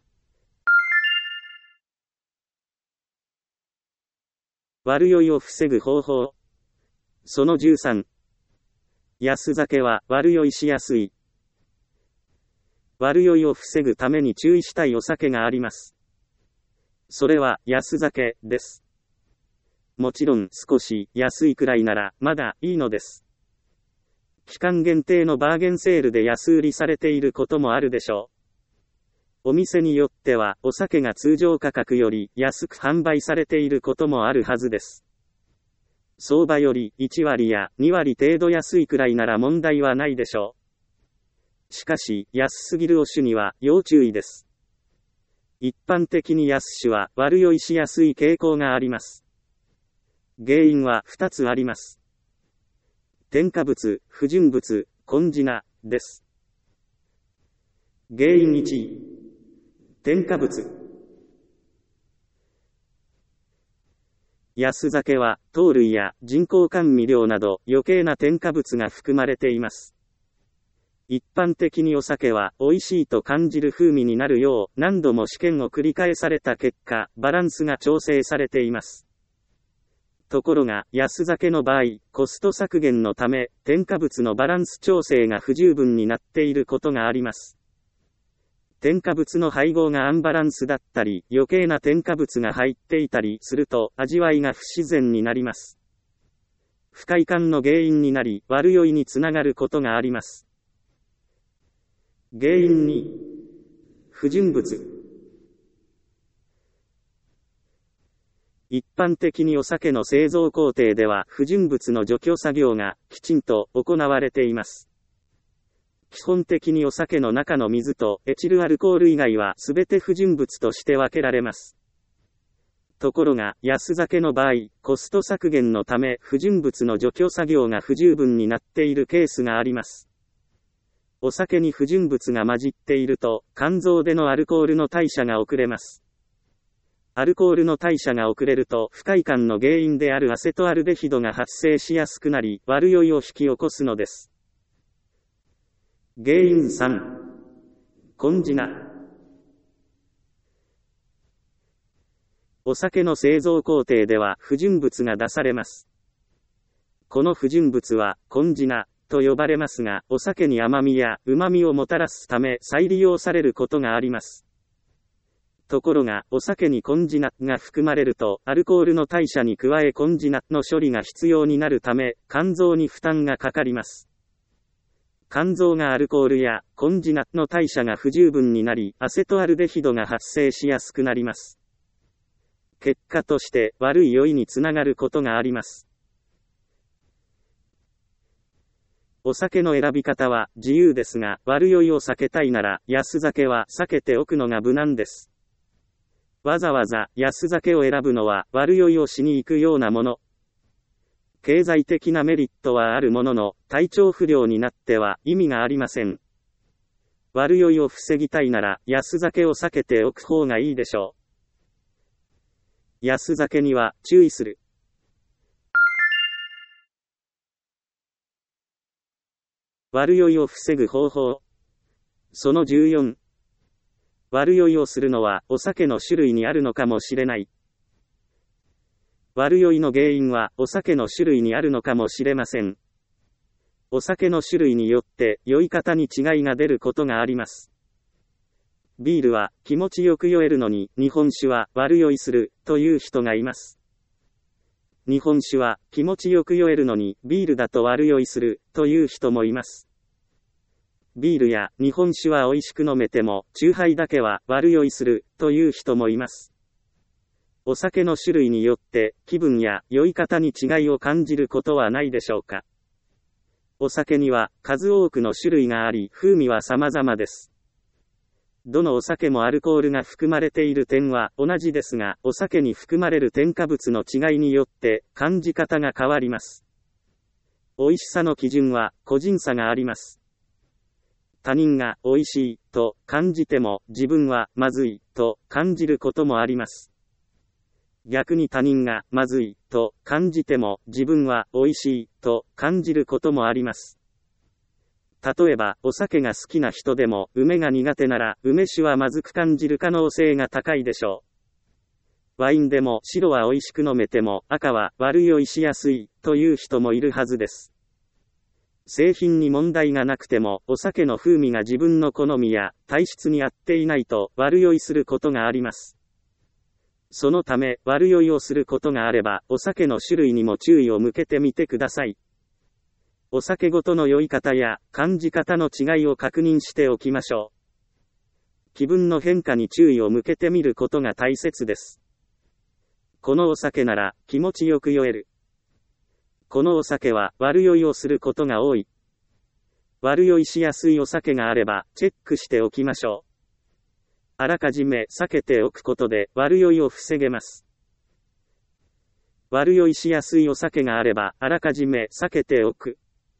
S1: 悪酔いを防ぐ方法。そのじゅうさん。安酒は悪酔いしやすい。悪酔いを防ぐために注意したいお酒があります。それは安酒です。もちろん少し安いくらいならまだいいのです。期間限定のバーゲンセールで安売りされていることもあるでしょう。お店によってはお酒が通常価格より安く販売されていることもあるはずです。相場よりいちわりやにわり程度安いくらいなら問題はないでしょう。しかし安すぎるお酒には要注意です。一般的に安酒は悪酔いしやすい傾向があります。原因はふたつあります。添加物、不純物、コンジナです。原因いち、添加物。安酒は糖類や人工甘味料など余計な添加物が含まれています。一般的にお酒は美味しいと感じる風味になるよう何度も試験を繰り返された結果、バランスが調整されています。ところが、安酒の場合、コスト削減のため、添加物のバランス調整が不十分になっていることがあります。添加物の配合がアンバランスだったり、余計な添加物が入っていたりすると、味わいが不自然になります。不快感の原因になり、悪酔いにつながることがあります。原因に、不純物。一般的にお酒の製造工程では不純物の除去作業がきちんと行われています。基本的にお酒の中の水とエチルアルコール以外はすべて不純物として分けられます。ところが安酒の場合、コスト削減のため不純物の除去作業が不十分になっているケースがあります。お酒に不純物が混じっていると肝臓でのアルコールの代謝が遅れます。アルコールの代謝が遅れると不快感の原因であるアセトアルデヒドが発生しやすくなり、悪酔いを引き起こすのです。原因さん、コンジナ。お酒の製造工程では不純物が出されます。この不純物はコンジナと呼ばれますが、お酒に甘みや旨みをもたらすため再利用されることがあります。ところが、お酒にコンジナが含まれると、アルコールの代謝に加えコンジナの処理が必要になるため、肝臓に負担がかかります。肝臓がアルコールやコンジナの代謝が不十分になり、アセトアルデヒドが発生しやすくなります。結果として、悪い酔いにつながることがあります。お酒の選び方は自由ですが、悪酔いを避けたいなら、安酒は避けておくのが無難です。わざわざ安酒を選ぶのは悪酔いをしに行くようなもの。経済的なメリットはあるものの、体調不良になっては意味がありません。悪酔いを防ぎたいなら安酒を避けておく方がいいでしょう。安酒には注意する。悪酔いを防ぐ方法。そのじゅうよん。悪酔いをするのはお酒の種類にあるのかもしれない。悪酔いの原因はお酒の種類にあるのかもしれません。お酒の種類によって酔い方に違いが出ることがあります。ビールは気持ちよく酔えるのに日本酒は悪酔いするという人がいます。日本酒は気持ちよく酔えるのにビールだと悪酔いするという人もいます。ビールや日本酒は美味しく飲めても、酎ハイだけは悪酔いするという人もいます。お酒の種類によって気分や酔い方に違いを感じることはないでしょうか。お酒には数多くの種類があり、風味は様々です。どのお酒もアルコールが含まれている点は同じですが、お酒に含まれる添加物の違いによって感じ方が変わります。美味しさの基準は個人差があります。 他人が美味しいと感じても自分はまずいと感じることもあります。逆に他人がまずいと感じても自分は美味しいと感じることもあります。例えば、お酒が好きな人でも梅が苦手なら梅酒はまずく感じる可能性が高いでしょう。ワインでも白は美味しく飲めても赤は悪酔いしやすいという人もいるはずです。製品に問題がなくてもお酒の風味が自分の好みや体質に合っていないと悪酔いすることがあります。そのため悪酔いをすることがあればお酒の種類にも注意を向けてみてください。お酒ごとの酔い方や感じ方の違いを確認しておきましょう。気分の変化に注意を向けてみることが大切です。このお酒なら気持ちよく酔える。このお酒は悪酔いをすることが多い。悪酔いしやすいお酒があればチェックしておきましょう。あらかじめ避けておくことで悪酔いを防げます。悪酔いしやすいお酒があればあらかじめ避けておく。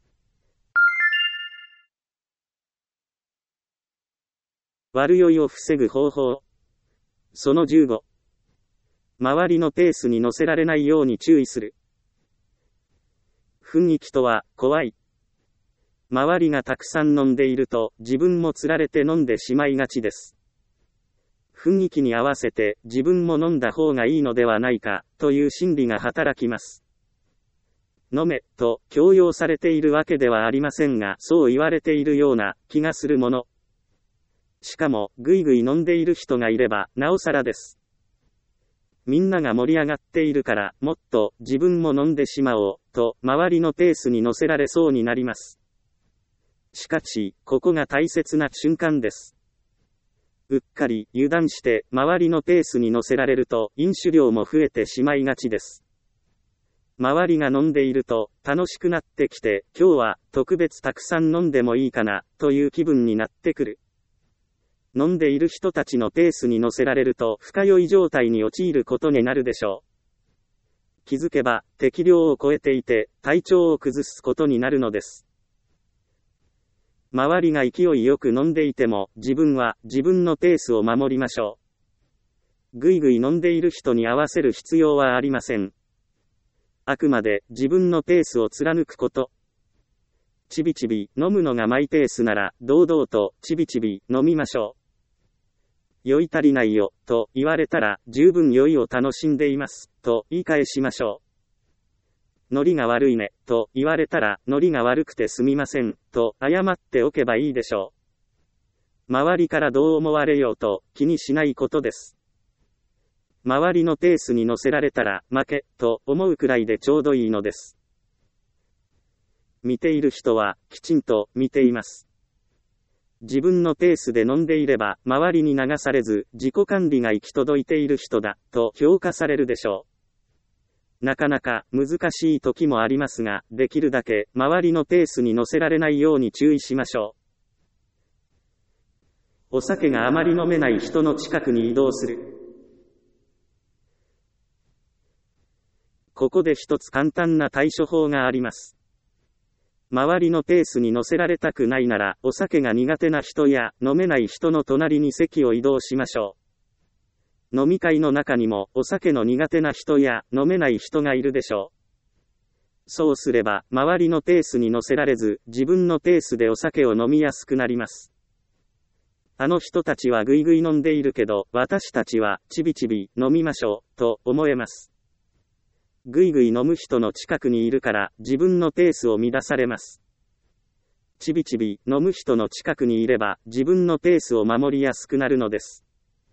S1: 悪酔いを防ぐ方法。そのじゅうご。周りのペースに乗せられないように注意する。雰囲気とは怖い。周りがたくさん飲んでいると自分もつられて飲んでしまいがちです。雰囲気に合わせて自分も飲んだ方がいいのではないかという心理が働きます。飲めと強要されているわけではありませんが、そう言われているような気がするもの。しかもぐいぐい飲んでいる人がいればなおさらです。みんなが盛り上がっているからもっと自分も飲んでしまおうと周りのペースに乗せられそうになります。しかしここが大切な瞬間です。うっかり油断して周りのペースに乗せられると飲酒量も増えてしまいがちです。周りが飲んでいると楽しくなってきて、今日は特別たくさん飲んでもいいかなという気分になってくる。飲んでいる人たちのペースに乗せられると深酔い状態に陥ることになるでしょう。気づけば適量を超えていて体調を崩すことになるのです。周りが勢いよく飲んでいても自分は自分のペースを守りましょう。ぐいぐい飲んでいる人に合わせる必要はありません。あくまで自分のペースを貫くこと。ちびちび飲むのがマイペースなら堂々とちびちび飲みましょう。酔い足りないよと言われたら十分酔いを楽しんでいますと言い返しましょう。ノリが悪いねと言われたらノリが悪くてすみませんと謝っておけばいいでしょう。周りからどう思われようと気にしないことです。周りのペースに乗せられたら負けと思うくらいでちょうどいいのです。見ている人はきちんと見ています。自分のペースで飲んでいれば周りに流されず自己管理が行き届いている人だと評価されるでしょう。なかなか難しい時もありますが、できるだけ周りのペースに乗せられないように注意しましょう。お酒があまり飲めない人の近くに移動する。ここで一つ簡単な対処法があります。周りのペースに乗せられたくないなら、お酒が苦手な人や飲めない人の隣に席を移動しましょう。飲み会の中にもお酒の苦手な人や飲めない人がいるでしょう。そうすれば、周りのペースに乗せられず、自分のペースでお酒を飲みやすくなります。あの人たちはぐいぐい飲んでいるけど、私たちはちびちび飲みましょう、と思えます。ぐいぐい飲む人の近くにいるから自分のペースを乱されます。ちびちび飲む人の近くにいれば自分のペースを守りやすくなるのです。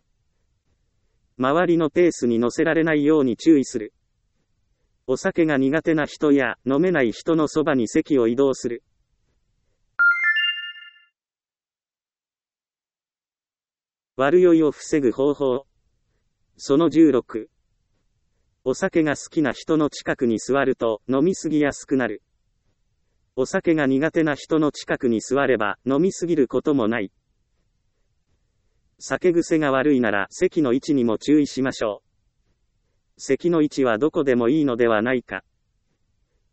S1: 周りのペースに乗せられないように注意する。お酒が苦手な人や飲めない人のそばに席を移動する。悪酔いを防ぐ方法。そのじゅうろく。お酒が好きな人の近くに座ると飲みすぎやすくなる。お酒が苦手な人の近くに座れば飲みすぎることもない。酒癖が悪いなら席の位置にも注意しましょう。席の位置はどこでもいいのではないか。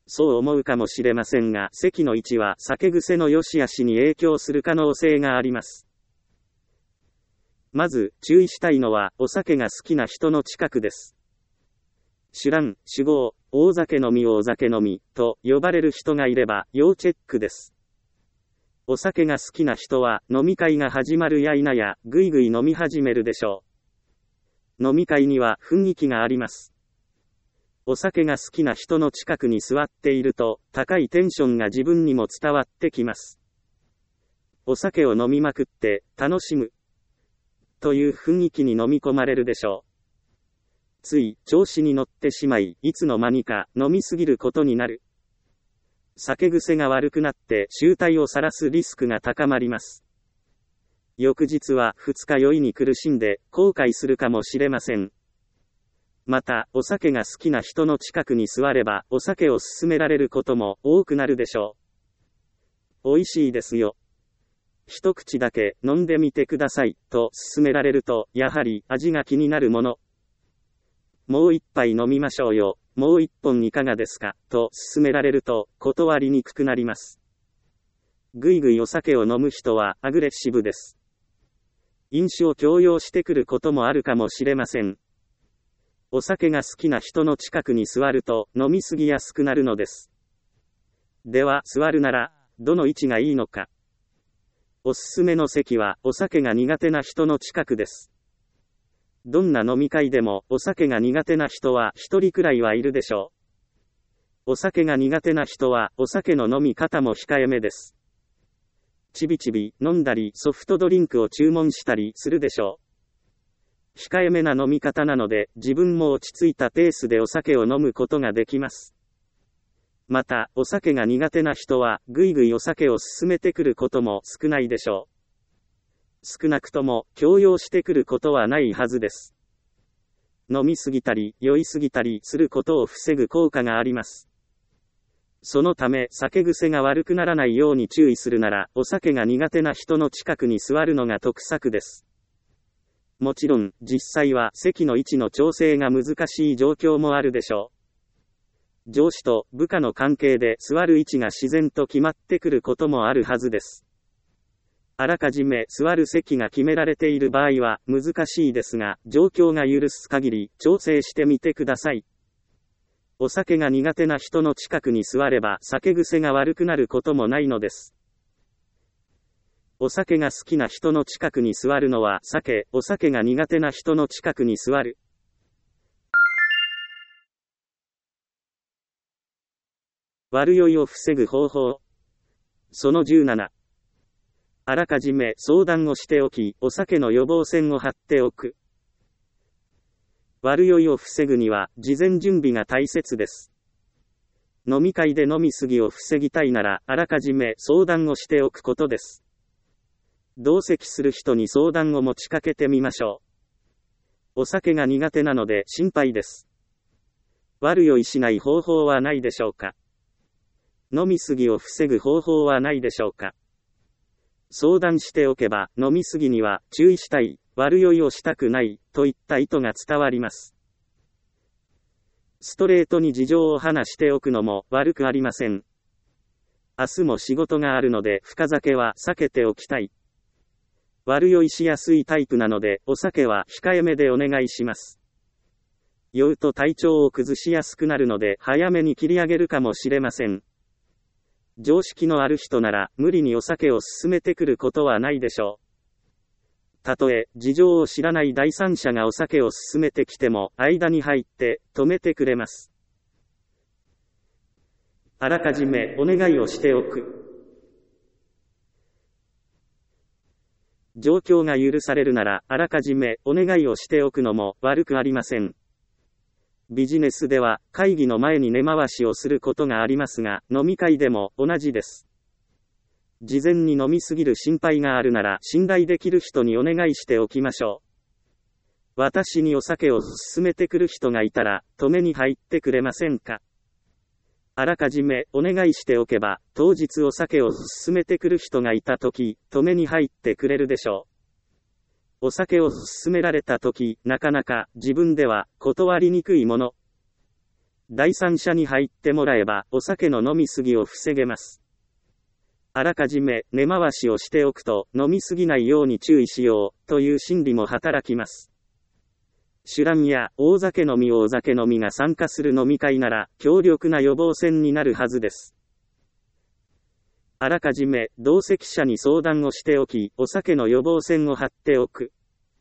S1: そう思うかもしれませんが、席の位置は酒癖の良し悪しに影響する可能性があります。まず、注意したいのは、お酒が好きな人の近くです。酒乱、酒豪、大酒飲み大酒飲み、と呼ばれる人がいれば、要チェックです。お酒が好きな人は、飲み会が始まるや否や、ぐいぐい飲み始めるでしょう。飲み会には雰囲気があります。お酒が好きな人の近くに座っていると、高いテンションが自分にも伝わってきます。お酒を飲みまくって、楽しむ。という雰囲気に飲み込まれるでしょう。つい、調子に乗ってしまい、いつの間にか、飲みすぎることになる。酒癖が悪くなって、醜態を晒すリスクが高まります。翌日は、二日酔いに苦しんで、後悔するかもしれません。また、お酒が好きな人の近くに座れば、お酒を勧められることも多くなるでしょう。美味しいですよ。一口だけ飲んでみてください、と勧められると、やはり味が気になるもの。もう一杯飲みましょうよ、もう一本いかがですか、と勧められると、断りにくくなります。ぐいぐいお酒を飲む人はアグレッシブです。飲酒を強要してくることもあるかもしれません。お酒が好きな人の近くに座ると、飲みすぎやすくなるのです。では、座るなら、どの位置がいいのか。おすすめの席は、お酒が苦手な人の近くです。どんな飲み会でも、お酒が苦手な人は一人くらいはいるでしょう。お酒が苦手な人は、お酒の飲み方も控えめです。ちびちび飲んだり、ソフトドリンクを注文したりするでしょう。控えめな飲み方なので、自分も落ち着いたペースでお酒を飲むことができます。また、お酒が苦手な人は、ぐいぐいお酒を勧めてくることも少ないでしょう。少なくとも、強要してくることはないはずです。飲みすぎたり、酔いすぎたりすることを防ぐ効果があります。そのため、酒癖が悪くならないように注意するなら、お酒が苦手な人の近くに座るのが得策です。もちろん、実際は席の位置の調整が難しい状況もあるでしょう。上司と部下の関係で座る位置が自然と決まってくることもあるはずです。あらかじめ座る席が決められている場合は難しいですが、状況が許す限り調整してみてください。お酒が苦手な人の近くに座れば酒癖が悪くなることもないのです。お酒が好きな人の近くに座るのは避け、お酒が苦手な人の近くに座る。悪酔いを防ぐ方法。そのじゅうなな。あらかじめ相談をしておき、お酒の予防線を張っておく。悪酔いを防ぐには、事前準備が大切です。飲み会で飲みすぎを防ぎたいなら、あらかじめ相談をしておくことです。同席する人に相談を持ちかけてみましょう。お酒が苦手なので心配です。悪酔いしない方法はないでしょうか。飲みすぎを防ぐ方法はないでしょうか。相談しておけば、飲みすぎには注意したい、悪酔いをしたくない、といった意図が伝わります。ストレートに事情を話しておくのも悪くありません。明日も仕事があるので深酒は避けておきたい。悪酔いしやすいタイプなので、お酒は控えめでお願いします。酔うと体調を崩しやすくなるので、早めに切り上げるかもしれません。常識のある人なら、無理にお酒を勧めてくることはないでしょう。たとえ、事情を知らない第三者がお酒を勧めてきても、間に入って、止めてくれます。あらかじめ、お願いをしておく。状況が許されるなら、あらかじめ、お願いをしておくのも、悪くありません。ビジネスでは、会議の前に根回しをすることがありますが、飲み会でも同じです。事前に飲みすぎる心配があるなら、信頼できる人にお願いしておきましょう。私にお酒を勧めてくる人がいたら、止めに入ってくれませんか。あらかじめ、お願いしておけば、当日お酒を勧めてくる人がいたとき、止めに入ってくれるでしょう。お酒を勧められたとき、なかなか自分では断りにくいもの。 第三者に入ってもらえばお酒の飲み過ぎを防げます。あらかじめ根回しをしておくと飲み過ぎないように注意しようという心理も働きます。酒乱や大酒飲み大酒飲みが参加する飲み会なら強力な予防線になるはずです。あらかじめ同席者に相談をしておき、お酒の予防線を張っておく。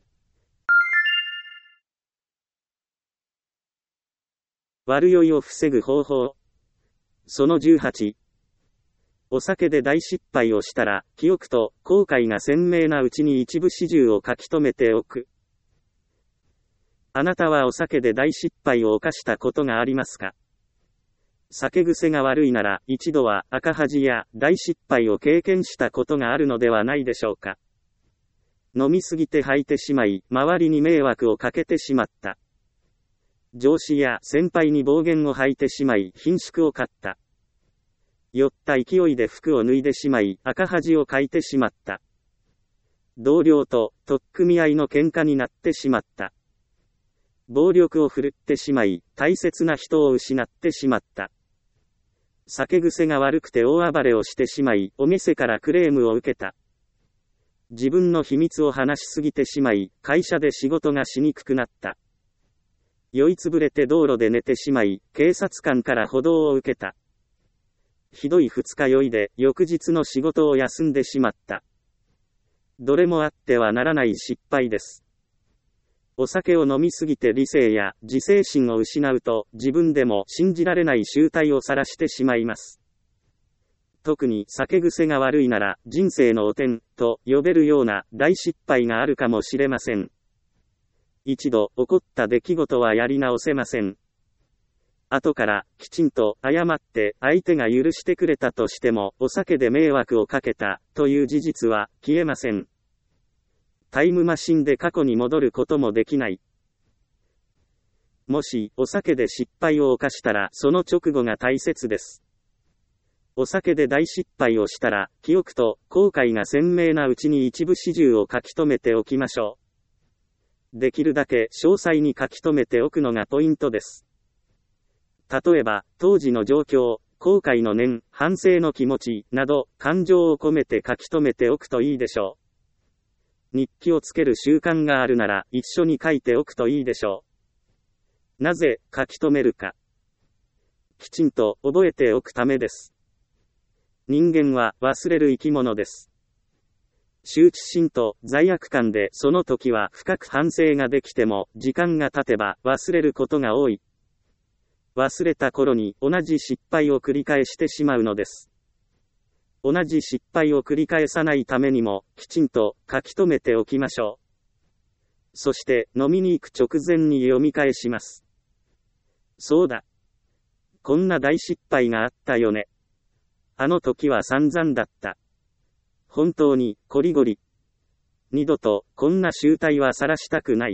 S1: 悪酔いを防ぐ方法。そのじゅうはち。お酒で大失敗をしたら、記憶と後悔が鮮明なうちに一部始終を書き留めておく。あなたはお酒で大失敗を犯したことがありますか？酒癖が悪いなら、一度は赤恥や大失敗を経験したことがあるのではないでしょうか。飲みすぎて吐いてしまい、周りに迷惑をかけてしまった。上司や先輩に暴言を吐いてしまい、顰蹙を買った。酔った勢いで服を脱いでしまい、赤恥をかいてしまった。同僚と取っ組み合いの喧嘩になってしまった。暴力を振るってしまい、大切な人を失ってしまった。酒癖が悪くて大暴れをしてしまい、お店からクレームを受けた。自分の秘密を話しすぎてしまい、会社で仕事がしにくくなった。酔いつぶれて道路で寝てしまい、警察官から補導を受けた。ひどい二日酔いで、翌日の仕事を休んでしまった。どれもあってはならない失敗です。お酒を飲みすぎて理性や自制心を失うと、自分でも信じられない醜態を晒してしまいます。特に酒癖が悪いなら、人生の汚点と呼べるような大失敗があるかもしれません。一度起こった出来事はやり直せません。後からきちんと謝って相手が許してくれたとしても、お酒で迷惑をかけたという事実は消えません。タイムマシンで過去に戻ることもできない。もしお酒で失敗を犯したら、その直後が大切です。お酒で大失敗をしたら、記憶と後悔が鮮明なうちに一部始終を書き留めておきましょう。できるだけ詳細に書き留めておくのがポイントです。例えば、当時の状況、後悔の念、反省の気持ち、など、感情を込めて書き留めておくといいでしょう。日記をつける習慣があるなら、一緒に書いておくといいでしょう。なぜ、書き留めるか。きちんと覚えておくためです。人間は忘れる生き物です。羞恥心と罪悪感でその時は深く反省ができても、時間が経てば忘れることが多い。忘れた頃に同じ失敗を繰り返してしまうのです。同じ失敗を繰り返さないためにも、きちんと書き留めておきましょう。そして飲みに行く直前に読み返します。そうだ。こんな大失敗があったよね。あの時は散々だった。本当に、こりごり。二度と、こんな醜態は晒したくない。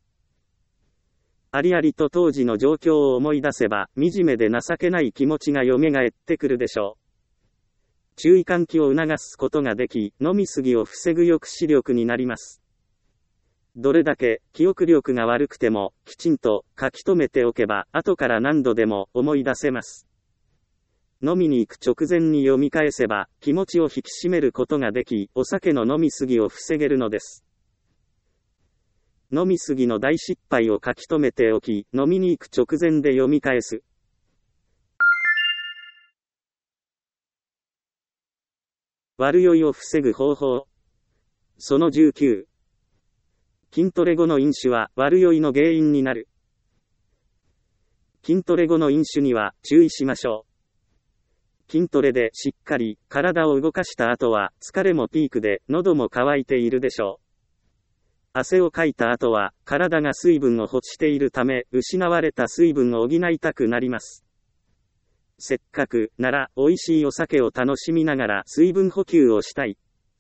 S1: ありありと当時の状況を思い出せば、惨めで情けない気持ちが蘇ってくるでしょう。注意喚起を促すことができ、飲み過ぎを防ぐ抑止力になります。どれだけ記憶力が悪くても、きちんと書き留めておけば、後から何度でも思い出せます。飲みに行く直前に読み返せば、気持ちを引き締めることができ、お酒の飲み過ぎを防げるのです。飲み過ぎの大失敗を書き留めておき、飲みに行く直前で読み返す。悪酔いを防ぐ方法。そのじゅうきゅう。筋トレ後の飲酒は悪酔いの原因になる。筋トレ後の飲酒には注意しましょう。筋トレでしっかり体を動かした後は疲れもピークで喉も渇いているでしょう。汗をかいた後は体が水分を欲しているため失われた水分を補いたくなります。せっかくなら美味しいお酒を楽しみながら水分補給をしたい。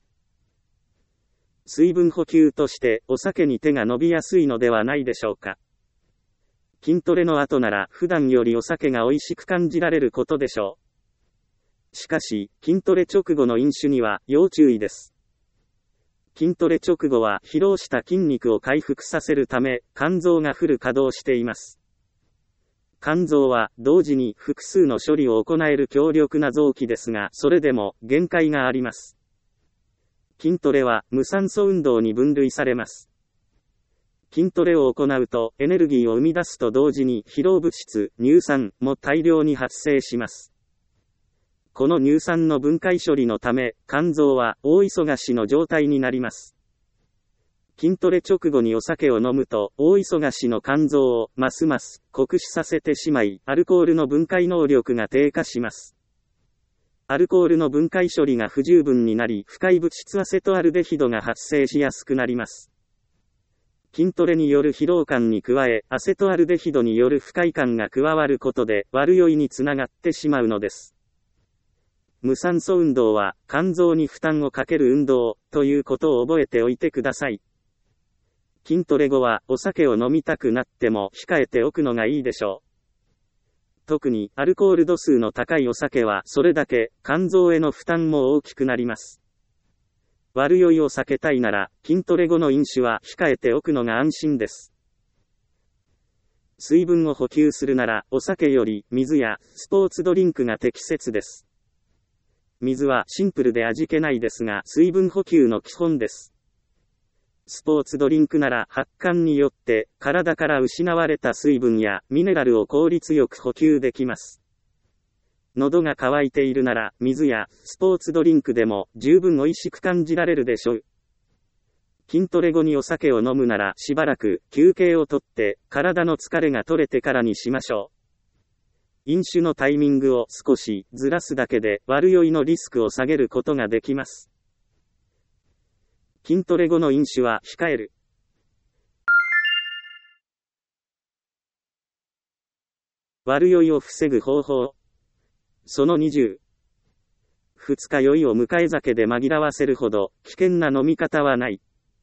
S1: 水分補給としてお酒に手が伸びやすいのではないでしょうか。筋トレの後なら普段よりお酒が美味しく感じられることでしょう。しかし、筋トレ直後の飲酒には要注意です。筋トレ直後は疲労した筋肉を回復させるため、肝臓がフル稼働しています。 肝臓は同時に複数の処理を行える強力な臓器ですが、それでも限界があります。筋トレは無酸素運動に分類されます。筋トレを行うとエネルギーを生み出すと同時に疲労物質、乳酸も大量に発生します。この乳酸の分解処理のため、肝臓は大忙しの状態になります。筋トレ直後にお酒を飲むと、大忙しの肝臓をますます酷使させてしまい、アルコールの分解能力が低下します。アルコールの分解処理が不十分になり、不快物質アセトアルデヒドが発生しやすくなります。筋トレによる疲労感に加え、アセトアルデヒドによる不快感が加わることで、悪酔いにつながってしまうのです。無酸素運動は、肝臓に負担をかける運動、ということを覚えておいてください。筋トレ後はお酒を飲みたくなっても控えておくのがいいでしょう。特にアルコール度数の高いお酒はそれだけ肝臓への負担も大きくなります。悪酔いを避けたいなら筋トレ後の飲酒は控えておくのが安心です。水分を補給するならお酒より水やスポーツドリンクが適切です。水はシンプルで味気ないですが水分補給の基本です。スポーツドリンクなら発汗によって体から失われた水分やミネラルを効率よく補給できます。喉が渇いているなら水やスポーツドリンクでも十分美味しく感じられるでしょう。筋トレ後にお酒を飲むならしばらく休憩をとって体の疲れが取れてからにしましょう。飲酒のタイミングを少しずらすだけで悪酔いのリスクを下げることができます。筋トレ後の飲酒は控える。悪酔いを防ぐ方法。そのにじゅう。二日酔いを迎え酒で紛らわせるほど危険な飲み方はない。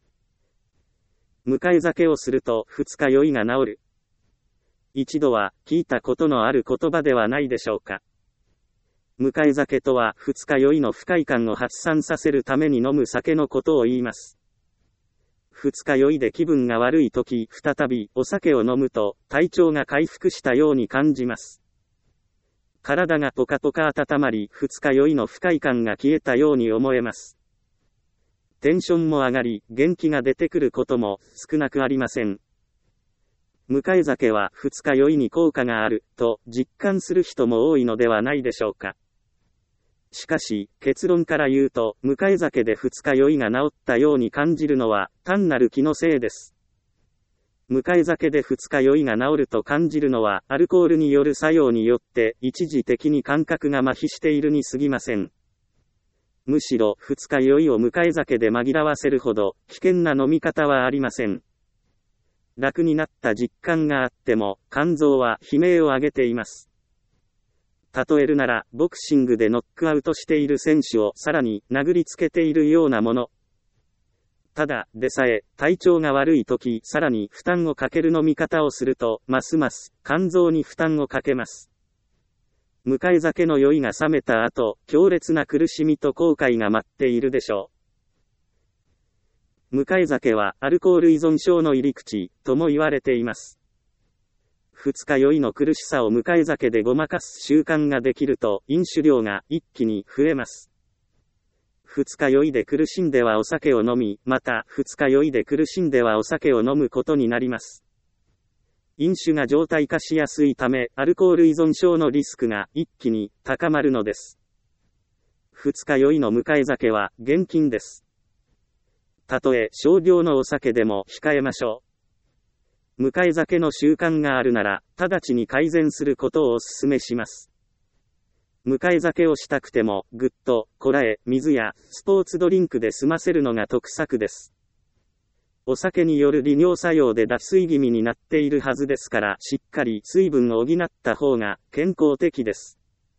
S1: 迎え酒をすると二日酔いが治る。一度は聞いたことのある言葉ではないでしょうか。迎え酒とは二日酔いの不快感を発散させるために飲む酒のことを言います。二日酔いで気分が悪いとき、再びお酒を飲むと体調が回復したように感じます。体がポカポカ温まり、二日酔いの不快感が消えたように思えます。テンションも上がり、元気が出てくることも少なくありません。迎え酒は二日酔いに効果があると実感する人も多いのではないでしょうか。しかし、結論から言うと、迎え酒で二日酔いが治ったように感じるのは単なる気のせいです。迎え酒で二日酔いが治ると感じるのは、アルコールによる作用によって一時的に感覚が麻痺しているに過ぎません。むしろ二日酔いを迎え酒で紛らわせるほど危険な飲み方はありません。楽になった実感があっても、肝臓は悲鳴を上げています。例えるなら、ボクシングでノックアウトしている選手をさらに殴りつけているようなもの。ただでさえ、体調が悪いとき、さらに負担をかける飲み方をすると、ますます肝臓に負担をかけます。迎え酒の酔いが冷めた後、強烈な苦しみと後悔が待っているでしょう。迎え酒はアルコール依存症の入り口とも言われています。二日酔いの苦しさを迎え酒でごまかす習慣ができると飲酒量が一気に増えます。二日酔いで苦しんではお酒を飲み、また二日酔いで苦しんではお酒を飲むことになります。飲酒が常態化しやすいため、アルコール依存症のリスクが一気に高まるのです。二日酔いの迎え酒は厳禁です。たとえ少量のお酒でも控えましょう。迎え酒の習慣があるなら、直ちに改善することをお勧めします。迎え酒をしたくても、ぐっと、こらえ、水や、スポーツドリンクで済ませるのが得策です。お酒による利尿作用で脱水気味になっているはずですから、しっかり水分を補った方が健康的です。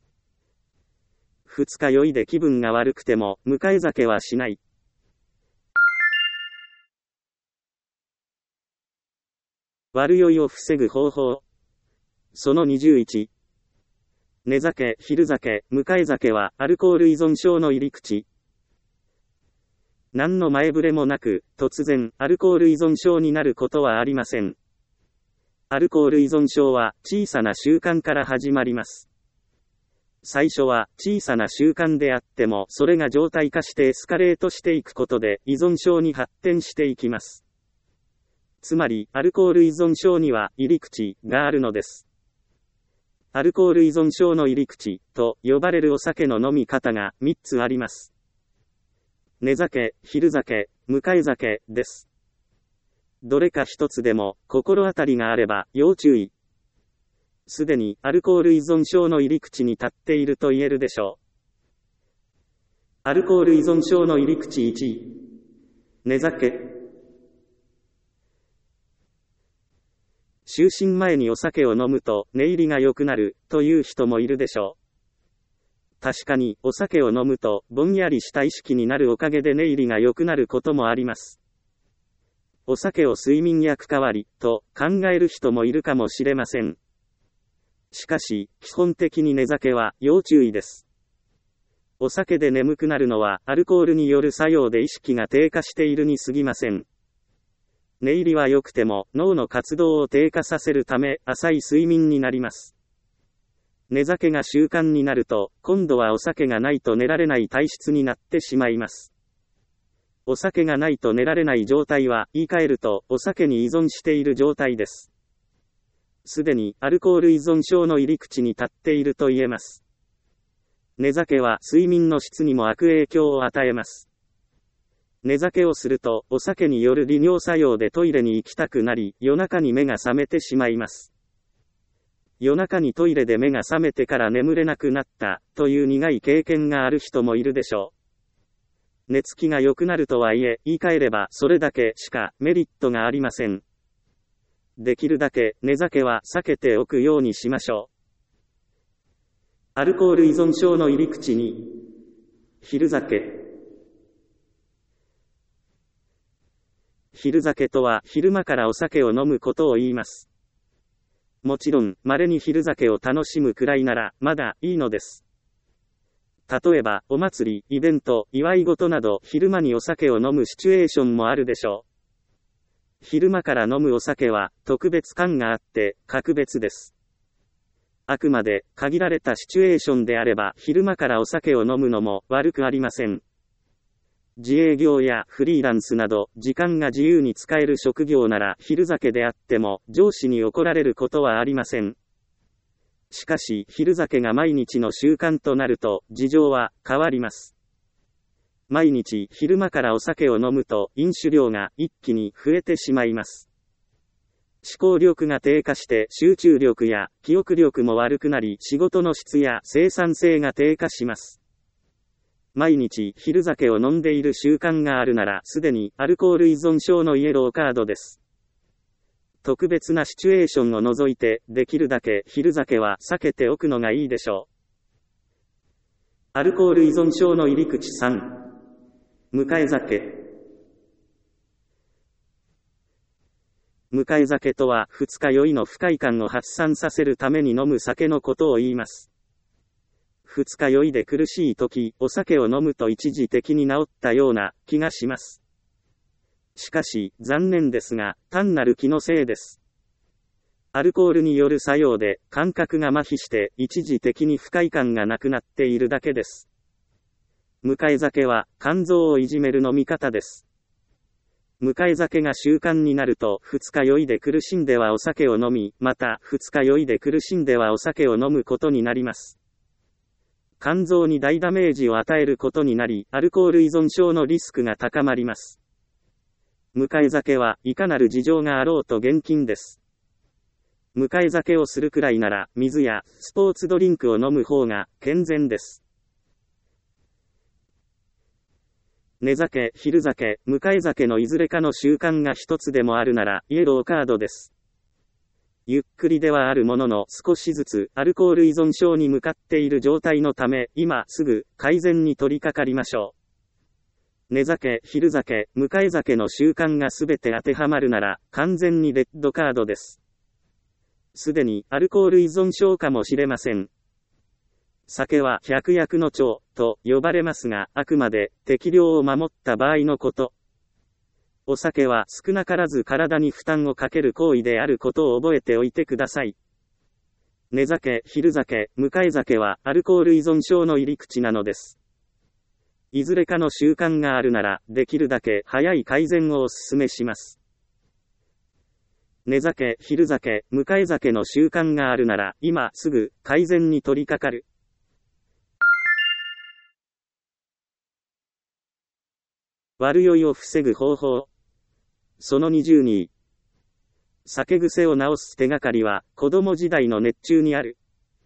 S1: 二日酔いで気分が悪くても、迎え酒はしない。悪酔いを防ぐ方法。そのにじゅういち。寝酒、昼酒、迎え酒はアルコール依存症の入り口。何の前触れもなく、突然、アルコール依存症になることはありません。 アルコール依存症は小さな習慣から始まります。最初は小さな習慣であっても、それが常態化してエスカレートしていくことで依存症に発展していきます。つまり、アルコール依存症には入り口があるのです。アルコール依存症の入り口と呼ばれるお酒の飲み方がみっつあります。寝酒、昼酒、迎え酒です。どれか一つでも心当たりがあれば要注意。すでにアルコール依存症の入り口に立っていると言えるでしょう。アルコール依存症の入り口いち、寝酒。就寝前にお酒を飲むと寝入りが良くなるという人もいるでしょう。確かにお酒を飲むとぼんやりした意識になるおかげで寝入りが良くなることもあります。お酒を睡眠薬代わりと考える人もいるかもしれません。しかし、基本的に寝酒は要注意です。お酒で眠くなるのはアルコールによる作用で意識が低下しているに過ぎません。寝入りは良くても脳の活動を低下させるため浅い睡眠になります。寝酒が習慣になると、今度はお酒がないと寝られない体質になってしまいます。お酒がないと寝られない状態は、言い換えると、お酒に依存している状態です。すでに、アルコール依存症の入り口に立っていると言えます。寝酒は、睡眠の質にも悪影響を与えます。寝酒をすると、お酒による利尿作用でトイレに行きたくなり、夜中に目が覚めてしまいます。夜中にトイレで目が覚めてから眠れなくなった、という苦い経験がある人もいるでしょう。寝つきが良くなるとはいえ、言い換えればそれだけしかメリットがありません。できるだけ寝酒は避けておくようにしましょう。アルコール依存症の入り口に、昼酒。昼酒とは昼間からお酒を飲むことを言います。もちろん、稀に昼酒を楽しむくらいなら、まだいいのです。例えば、お祭り、イベント、祝い事など、昼間にお酒を飲むシチュエーションもあるでしょう。昼間から飲むお酒は、特別感があって、格別です。あくまで、限られたシチュエーションであれば、昼間からお酒を飲むのも悪くありません。自営業やフリーランスなど、時間が自由に使える職業なら、昼酒であっても、上司に怒られることはありません。しかし、昼酒が毎日の習慣となると、事情は変わります。毎日、昼間からお酒を飲むと、飲酒量が一気に増えてしまいます。思考力が低下して、集中力や記憶力も悪くなり、仕事の質や生産性が低下します。毎日、昼酒を飲んでいる習慣があるなら、すでに、アルコール依存症のイエローカードです。特別なシチュエーションを除いて、できるだけ昼酒は避けておくのがいいでしょう。アルコール依存症の入り口さん、迎え酒。迎え酒とは、二日酔いの不快感を発散させるために飲む酒のことを言います。二日酔いで苦しいとき、お酒を飲むと一時的に治ったような気がします。しかし、残念ですが、単なる気のせいです。アルコールによる作用で、感覚が麻痺して、一時的に不快感がなくなっているだけです。迎え酒は、肝臓をいじめる飲み方です。迎え酒が習慣になると、二日酔いで苦しんではお酒を飲み、また、二日酔いで苦しんではお酒を飲むことになります。肝臓に大ダメージを与えることになり、アルコール依存症のリスクが高まります。迎え酒はいかなる事情があろうと厳禁です。迎え酒をするくらいなら、水やスポーツドリンクを飲む方が健全です。寝酒、昼酒、迎え酒のいずれかの習慣が一つでもあるなら、イエローカードです。ゆっくりではあるものの少しずつアルコール依存症に向かっている状態のため、今すぐ改善に取り掛かりましょう。寝酒、昼酒、迎え酒の習慣がすべて当てはまるなら、完全にレッドカードです。すでにアルコール依存症かもしれません。酒は百薬の長と呼ばれますが、あくまで適量を守った場合のこと。 お酒は少なからず体に負担をかける行為であることを覚えておいてください。寝酒、昼酒、迎え酒はアルコール依存症の入り口なのです。いずれかの習慣があるなら、できるだけ早い改善をお勧めします。寝酒、昼酒、迎え酒の習慣があるなら、今すぐ改善に取り掛かる。悪酔いを防ぐ方法。そのにじゅうに。酒癖を直す手がかりは、子供時代の熱中にある。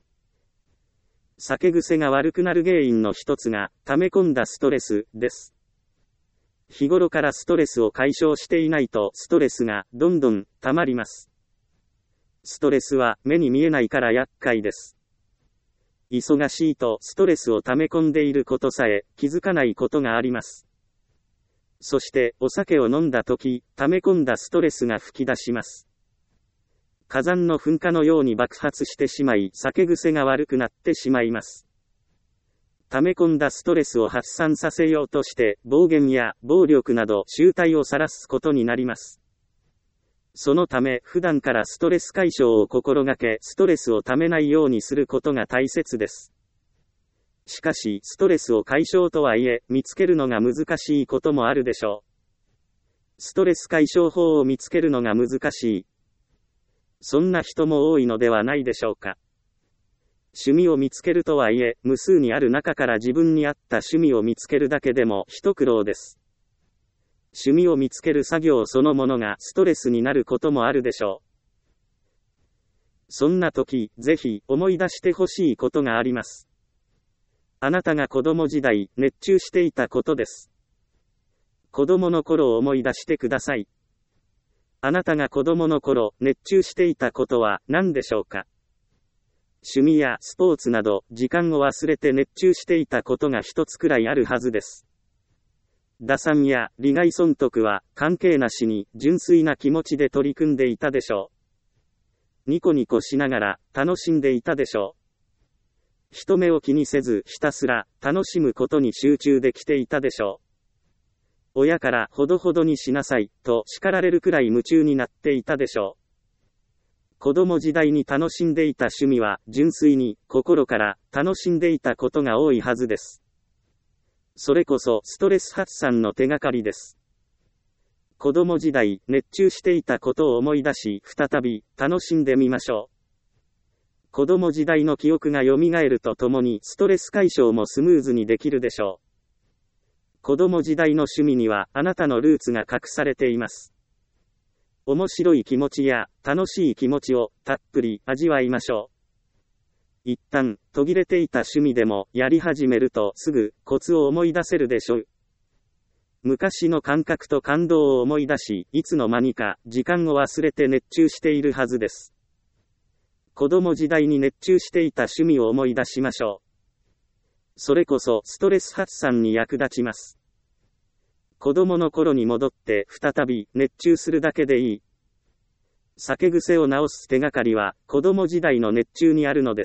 S1: 酒癖が悪くなる原因の一つが、溜め込んだストレスです。日頃からストレスを解消していないと、ストレスがどんどん溜まります。ストレスは目に見えないから厄介です。忙しいとストレスを溜め込んでいることさえ気づかないことがあります。そしてお酒を飲んだ時、溜め込んだストレスが吹き出します。火山の噴火のように爆発してしまい、酒癖が悪くなってしまいます。溜め込んだストレスを発散させようとして、暴言や暴力など醜態を晒すことになります。そのため、普段からストレス解消を心がけ、ストレスを溜めないようにすることが大切です。しかし、ストレスを解消とはいえ、見つけるのが難しいこともあるでしょう。ストレス解消法を見つけるのが難しい。そんな人も多いのではないでしょうか。趣味を見つけるとはいえ、無数にある中から自分に合った趣味を見つけるだけでも一苦労です。趣味を見つける作業そのものがストレスになることもあるでしょう。そんな時、ぜひ思い出してほしいことがあります。あなたが子供時代、熱中していたことです。子供の頃を思い出してください。あなたが子供の頃、熱中していたことは何でしょうか。趣味やスポーツなど、時間を忘れて熱中していたことが一つくらいあるはずです。打算や利害損得は関係なしに純粋な気持ちで取り組んでいたでしょう。ニコニコしながら楽しんでいたでしょう。人目を気にせずひたすら楽しむことに集中できていたでしょう。親からほどほどにしなさいと叱られるくらい夢中になっていたでしょう。子供時代に楽しんでいた趣味は純粋に心から楽しんでいたことが多いはずです。それこそストレス発散の手がかりです。子供時代熱中していたことを思い出し再び楽しんでみましょう。子供時代の記憶が蘇るとともにストレス解消もスムーズにできるでしょう。子供時代の趣味にはあなたのルーツが隠されています。面白い気持ちや楽しい気持ちをたっぷり味わいましょう。一旦途切れていた趣味でもやり始めるとすぐコツを思い出せるでしょう。昔の感覚と感動を思い出し、いつの間にか時間を忘れて熱中しているはずです。子供時代に熱中していた趣味を思い出しましょう。それこそストレス発散に役立ちます。子供の頃に戻って再び熱中するだけでいい。酒癖を直す手がかりは子供時代の熱中にあるのです。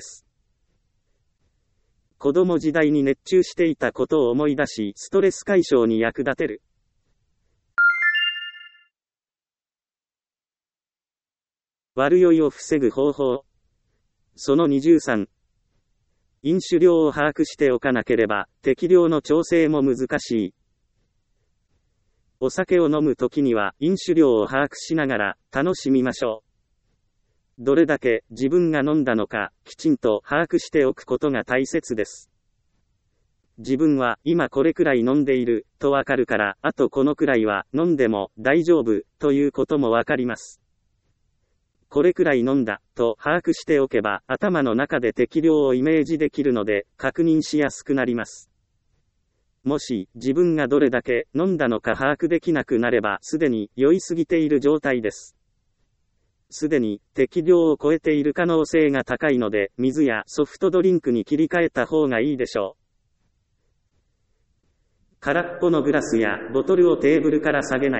S1: 子供時代に熱中していたことを思い出し、ストレス解消に役立てる。悪酔いを防ぐ方法。そのにじゅうさん。飲酒量を把握しておかなければ、適量の調整も難しい。お酒を飲むときには、飲酒量を把握しながら、楽しみましょう。どれだけ自分が飲んだのか、きちんと把握しておくことが大切です。自分は今これくらい飲んでいる、とわかるから、あとこのくらいは飲んでも大丈夫、ということもわかります。これくらい飲んだ、と把握しておけば、頭の中で適量をイメージできるので、確認しやすくなります。もし、自分がどれだけ飲んだのか把握できなくなれば、すでに酔いすぎている状態です。すでに適量を超えている可能性が高いので、水やソフトドリンクに切り替えた方がいいでしょう。空っぽのグラスやボトルをテーブルから下げない。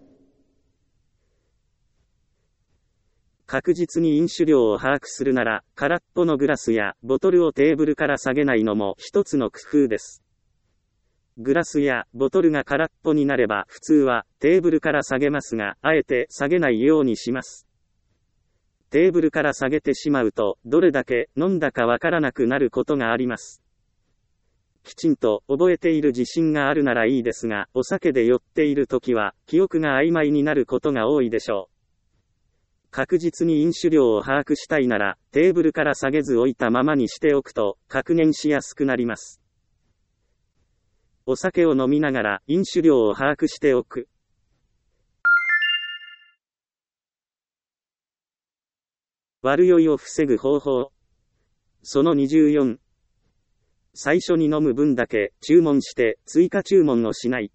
S1: 確実に飲酒量を把握するなら、空っぽのグラスやボトルをテーブルから下げないのも一つの工夫です。 グラスやボトルが空っぽになれば普通はテーブルから下げますが、あえて下げないようにします。テーブルから下げてしまうと、どれだけ飲んだかわからなくなることがあります。きちんと覚えている自信があるならいいですが、お酒で酔っているときは、記憶が曖昧になることが多いでしょう。確実に飲酒量を把握したいなら、テーブルから下げず置いたままにしておくと、確認しやすくなります。お酒を飲みながら、飲酒量を把握しておく。悪酔いを防ぐ方法。そのにじゅうよん。最初に飲む分だけ注文して追加注文をしない。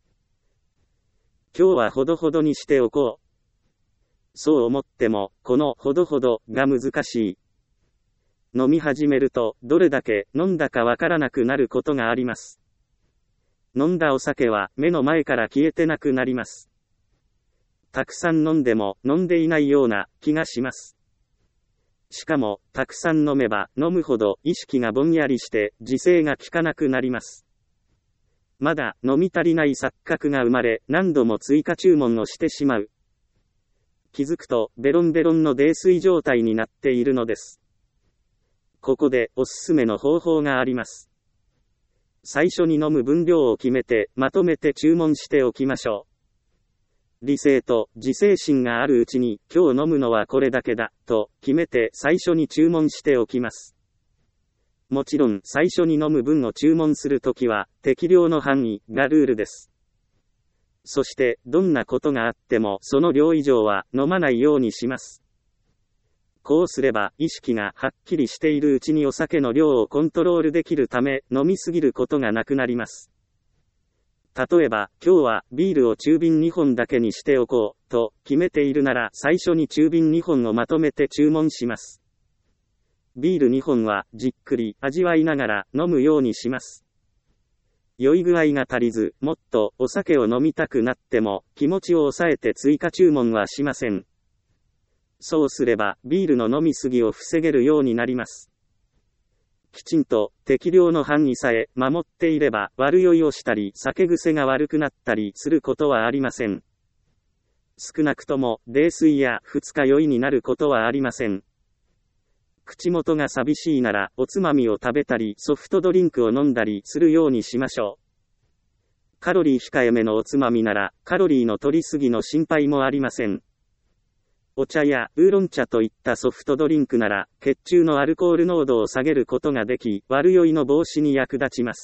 S1: 今日はほどほどにしておこう。そう思っても、このほどほどが難しい。飲み始めると、どれだけ飲んだかわからなくなることがあります。飲んだお酒は目の前から消えてなくなります。たくさん飲んでも飲んでいないような気がします。しかも、たくさん飲めば飲むほど意識がぼんやりして自制が効かなくなります。まだ飲み足りない錯覚が生まれ、何度も追加注文をしてしまう。気づくとベロンベロンの泥酔状態になっているのです。ここでおすすめの方法があります。最初に飲む分量を決めてまとめて注文しておきましょう。理性と自制心があるうちに今日飲むのはこれだけだと決めて最初に注文しておきます。もちろん最初に飲む分を注文するときは適量の範囲がルールです。そしてどんなことがあってもその量以上は飲まないようにします。こうすれば意識がはっきりしているうちにお酒の量をコントロールできるため飲みすぎることがなくなります。例えば今日はビールを中瓶にほんだけにしておこうと決めているなら最初に中瓶にほんをまとめて注文します。ビールにほんはじっくり味わいながら飲むようにします。酔い具合が足りずもっとお酒を飲みたくなっても気持ちを抑えて追加注文はしません。そうすればビールの飲みすぎを防げるようになります。きちんと適量の範囲さえ守っていれば悪酔いをしたり酒癖が悪くなったりすることはありません。少なくとも泥酔や二日酔いになることはありません。口元が寂しいならおつまみを食べたりソフトドリンクを飲んだりするようにしましょう。カロリー控えめのおつまみならカロリーの摂りすぎの心配もありません。お茶やウーロン茶といったソフトドリンクなら血中のアルコール濃度を下げることができ悪酔いの防止に役立ちます。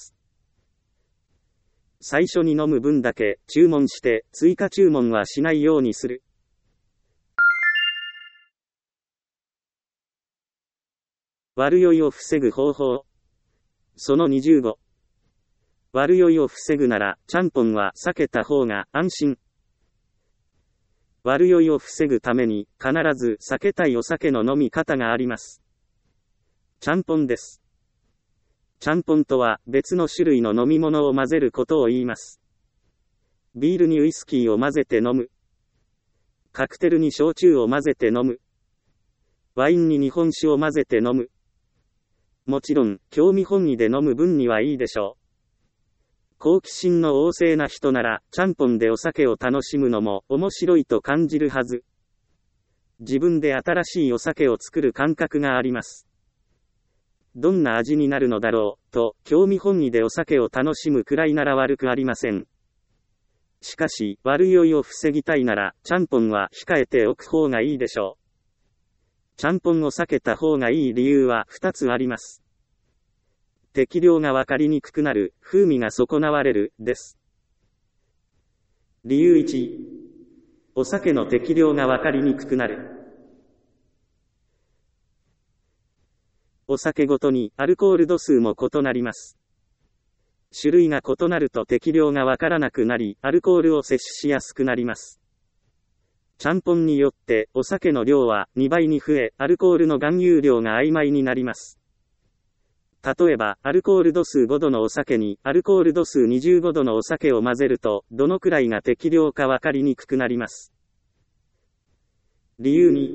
S1: 最初に飲む分だけ注文して追加注文はしないようにする。悪酔いを防ぐ方法。そのにじゅうご。悪酔いを防ぐならちゃんぽんは避けた方が安心。悪酔いを防ぐために必ず避けたいお酒の飲み方があります。ちゃんぽんです。ちゃんぽんとは別の種類の飲み物を混ぜることを言います。ビールにウイスキーを混ぜて飲む。カクテルに焼酎を混ぜて飲む。ワインに日本酒を混ぜて飲む。もちろん、興味本位で飲む分にはいいでしょう。好奇心の旺盛な人なら、ちゃんぽんでお酒を楽しむのも面白いと感じるはず。自分で新しいお酒を作る感覚があります。どんな味になるのだろう、と興味本位でお酒を楽しむくらいなら悪くありません。しかし、悪酔いを防ぎたいなら、ちゃんぽんは控えておく方がいいでしょう。ちゃんぽんを避けた方がいい理由はふたつあります。適量がわかりにくくなる、風味が損なわれる、です。理由いち、お酒の適量がわかりにくくなる。お酒ごとにアルコール度数も異なります。種類が異なると適量がわからなくなり、アルコールを摂取しやすくなります。ちゃんぽんによってお酒の量はにばいに増え、アルコールの含有量が曖昧になります。例えば、アルコール度数ごどのお酒に、アルコール度数にじゅうごどのお酒を混ぜると、どのくらいが適量かわかりにくくなります。理由に、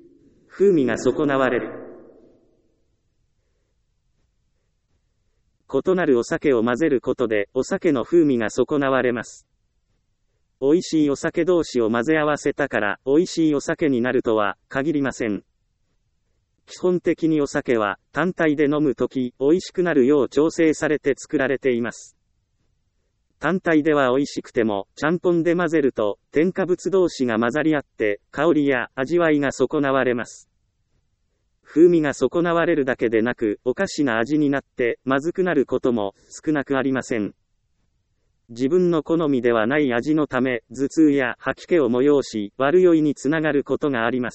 S1: 風味が損なわれる。 異なるお酒を混ぜることでお酒の風味が損なわれます。美味しいお酒同士を混ぜ合わせたから美味しいお酒になるとは限りません。基本的にお酒は単体で飲むとき美味しくなるよう調整されて作られています。単体では美味しくても、ちゃんぽんで混ぜると、添加物同士が混ざり合って、香りや味わいが損なわれます。風味が損なわれるだけでなく、おかしな味になって、まずくなることも少なくありません。自分の好みではない味のため、頭痛や吐き気を催し、悪酔いにつながることがあります。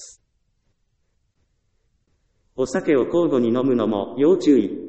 S1: お酒を交互に飲むのも要注意。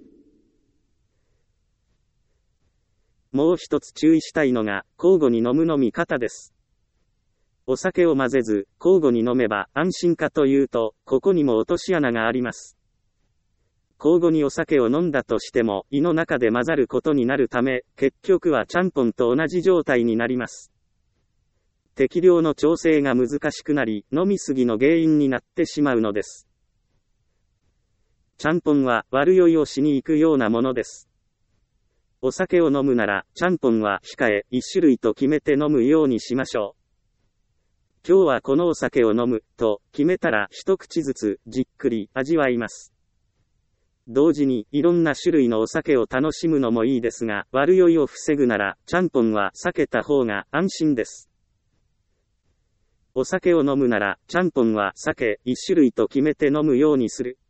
S1: もう一つ注意したいのが、交互に飲む飲み方です。お酒を混ぜず、交互に飲めば安心かというと、ここにも落とし穴があります。交互にお酒を飲んだとしても、胃の中で混ざることになるため、結局はちゃんぽんと同じ状態になります。適量の調整が難しくなり、飲みすぎの原因になってしまうのです。ちゃんぽんは悪酔いをしに行くようなものです。お酒を飲むなら、ちゃんぽんは控え、一種類と決めて飲むようにしましょう。今日はこのお酒を飲む、と決めたら一口ずつじっくり味わいます。同時にいろんな種類のお酒を楽しむのもいいですが、悪酔いを防ぐなら、ちゃんぽんは避けた方が安心です。お酒を飲むなら、ちゃんぽんは避け、一種類と決めて飲むようにする。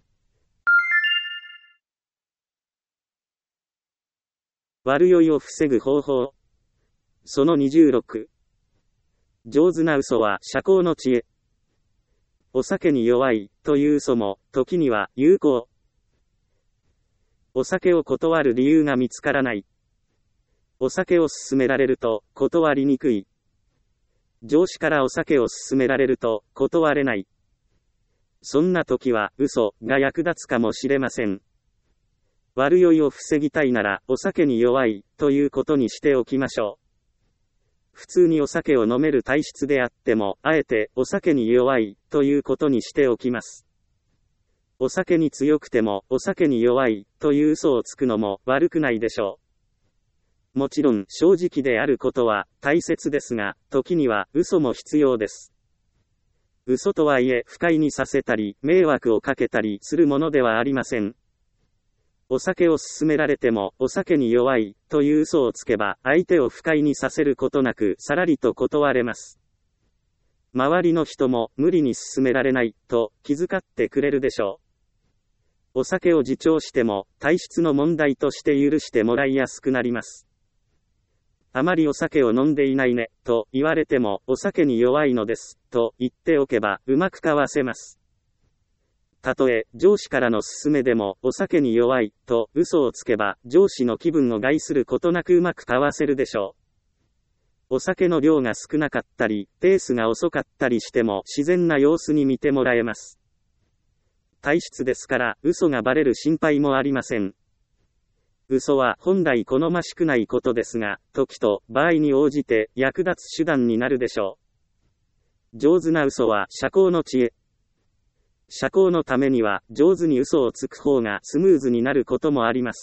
S1: 悪酔いを防ぐ方法。そのにじゅうろく。上手な嘘は社交の知恵。お酒に弱い、という嘘も、時には有効。お酒を断る理由が見つからない。お酒を勧められると、断りにくい。上司からお酒を勧められると、断れない。そんな時は、嘘が役立つかもしれません。悪酔いを防ぎたいなら、お酒に弱い、ということにしておきましょう。普通にお酒を飲める体質であっても、あえて、お酒に弱い、ということにしておきます。お酒に強くても、お酒に弱い、という嘘をつくのも、悪くないでしょう。もちろん、正直であることは、大切ですが、時には、嘘も必要です。嘘とはいえ、不快にさせたり、迷惑をかけたりするものではありません。お酒を勧められても、お酒に弱い、という嘘をつけば、相手を不快にさせることなく、さらりと断れます。周りの人も、無理に勧められない、と、気遣ってくれるでしょう。お酒を自重しても、体質の問題として許してもらいやすくなります。あまりお酒を飲んでいないね、と言われても、お酒に弱いのです、と言っておけば、うまくかわせます。たとえ、上司からの勧めでも、お酒に弱い、と嘘をつけば、上司の気分を害することなくうまくかわせるでしょう。お酒の量が少なかったり、ペースが遅かったりしても、自然な様子に見てもらえます。体質ですから、嘘がバレる心配もありません。嘘は本来好ましくないことですが、時と場合に応じて役立つ手段になるでしょう。上手な嘘は社交の知恵。社交のためには、上手に嘘をつく方がスムーズになることもあります。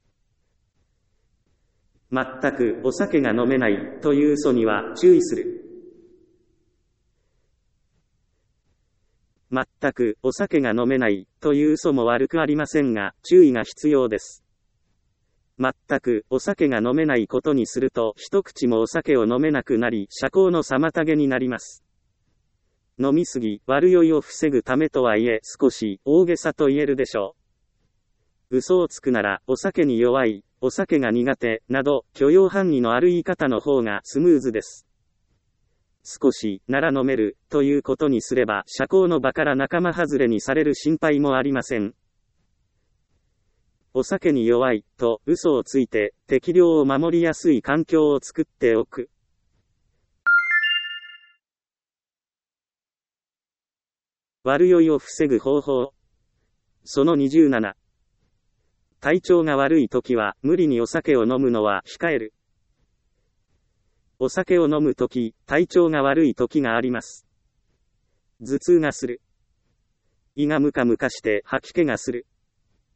S1: 全くお酒が飲めないという嘘には注意する。全くお酒が飲めないという嘘も悪くありませんが、注意が必要です。全くお酒が飲めないことにすると、一口もお酒を飲めなくなり、社交の妨げになります。飲みすぎ、悪酔いを防ぐためとはいえ、少し大げさと言えるでしょう。嘘をつくなら、お酒に弱い、お酒が苦手、など、許容範囲のある言い方の方がスムーズです。少し、なら飲める、ということにすれば、社交の場から仲間外れにされる心配もありません。お酒に弱い、と嘘をついて、適量を守りやすい環境を作っておく。悪酔いを防ぐ方法。そのにじゅうなな。体調が悪いときは、無理にお酒を飲むのは控える。お酒を飲むとき、体調が悪いときがあります。頭痛がする。胃がムカムカして吐き気がする。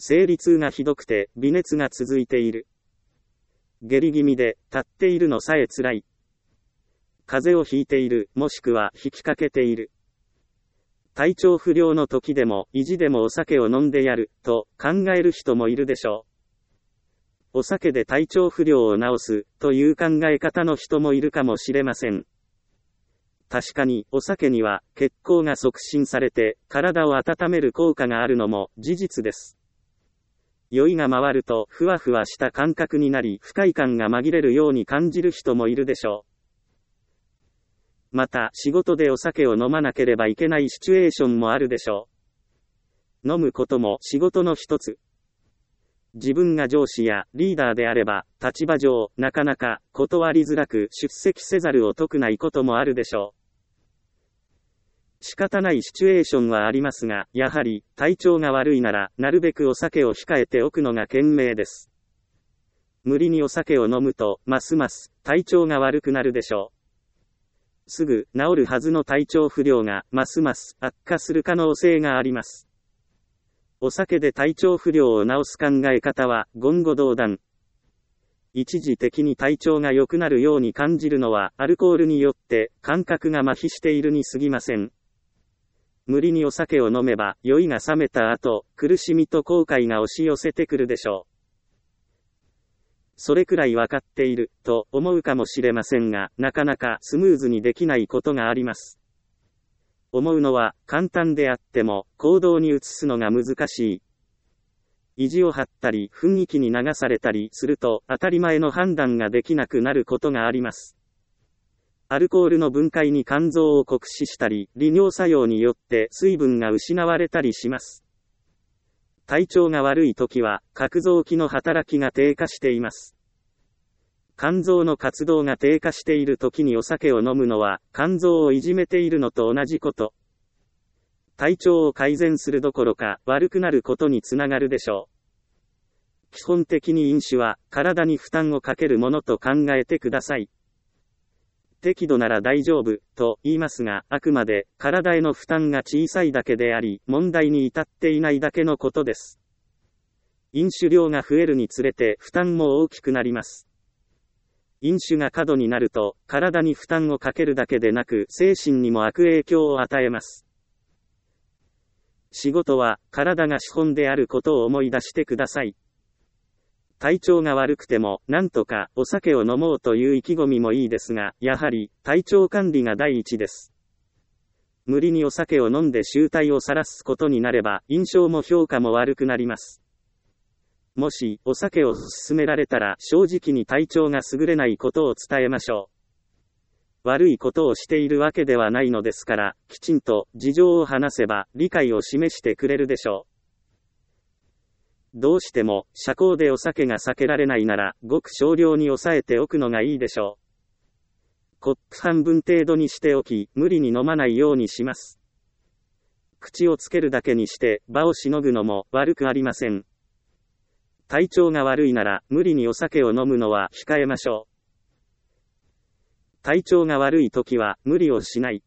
S1: 生理痛がひどくて微熱が続いている。下痢気味で立っているのさえつらい。風邪をひいている、もしくは引きかけている。体調不良の時でも意地でもお酒を飲んでやる、と考える人もいるでしょう。お酒で体調不良を治す、という考え方の人もいるかもしれません。確かに、お酒には血行が促進されて、体を温める効果があるのも事実です。酔いが回ると、ふわふわした感覚になり、不快感が紛れるように感じる人もいるでしょう。また、仕事でお酒を飲まなければいけないシチュエーションもあるでしょう。飲むことも仕事の一つ。自分が上司やリーダーであれば、立場上、なかなか断りづらく出席せざるを得ないこともあるでしょう。仕方ないシチュエーションはありますが、やはり、体調が悪いなら、なるべくお酒を控えておくのが賢明です。無理にお酒を飲むと、ますます、体調が悪くなるでしょう。すぐ、治るはずの体調不良が、ますます、悪化する可能性があります。お酒で体調不良を治す考え方は、言語道断。一時的に体調が良くなるように感じるのは、アルコールによって、感覚が麻痺しているに過ぎません。無理にお酒を飲めば、酔いが冷めた後、苦しみと後悔が押し寄せてくるでしょう。それくらいわかっている、と思うかもしれませんが、なかなかスムーズにできないことがあります。思うのは、簡単であっても、行動に移すのが難しい。意地を張ったり、雰囲気に流されたりすると、当たり前の判断ができなくなることがあります。アルコールの分解に肝臓を酷使したり、利尿作用によって水分が失われたりします。体調が悪い時は、角臓器の働きが低下しています。肝臓の活動が低下している時にお酒を飲むのは、肝臓をいじめているのと同じこと。体調を改善するどころか、悪くなることにつながるでしょう。基本的に飲酒は、体に負担をかけるものと考えてください。適度なら大丈夫、と言いますが、あくまで、体への負担が小さいだけであり、問題に至っていないだけのことです。飲酒量が増えるにつれて、負担も大きくなります。飲酒が過度になると、体に負担をかけるだけでなく、精神にも悪影響を与えます。仕事は、体が資本であることを思い出してください。体調が悪くても、なんとかお酒を飲もうという意気込みもいいですが、やはり、体調管理が第一です。無理にお酒を飲んで醜態を晒すことになれば、印象も評価も悪くなります。もし、お酒を勧められたら、正直に体調が優れないことを伝えましょう。悪いことをしているわけではないのですから、きちんと事情を話せば、理解を示してくれるでしょう。どうしても、社交でお酒が避けられないなら、ごく少量に抑えておくのがいいでしょう。コップ半分程度にしておき、無理に飲まないようにします。口をつけるだけにして、場をしのぐのも悪くありません。体調が悪いなら、無理にお酒を飲むのは控えましょう。体調が悪い時は、無理をしない。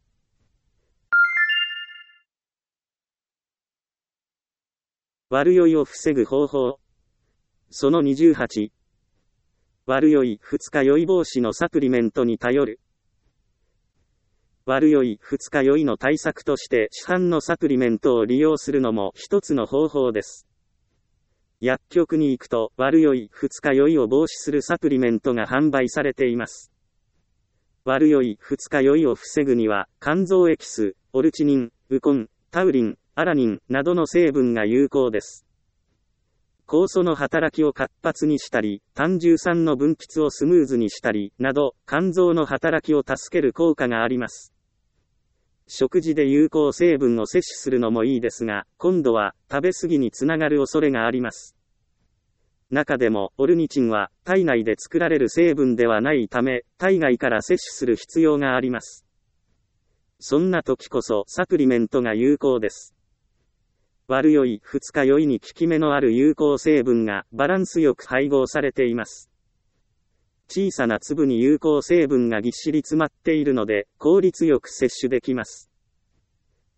S1: 悪酔いを防ぐ方法。そのにじゅうはち。悪酔い、二日酔い防止のサプリメントに頼る。悪酔い、二日酔いの対策として、市販のサプリメントを利用するのも一つの方法です。薬局に行くと、悪酔い、二日酔いを防止するサプリメントが販売されています。悪酔い、二日酔いを防ぐには、肝臓エキス、オルチニン、ウコン、タウリン、アラニンなどの成分が有効です。酵素の働きを活発にしたり、胆汁酸の分泌をスムーズにしたり、など、肝臓の働きを助ける効果があります。食事で有効成分を摂取するのもいいですが、今度は食べ過ぎにつながる恐れがあります。中でも、オルニチンは体内で作られる成分ではないため、体外から摂取する必要があります。そんな時こそサプリメントが有効です。悪酔い、二日酔いに効き目のある有効成分がバランスよく配合されています。小さな粒に有効成分がぎっしり詰まっているので、効率よく摂取できます。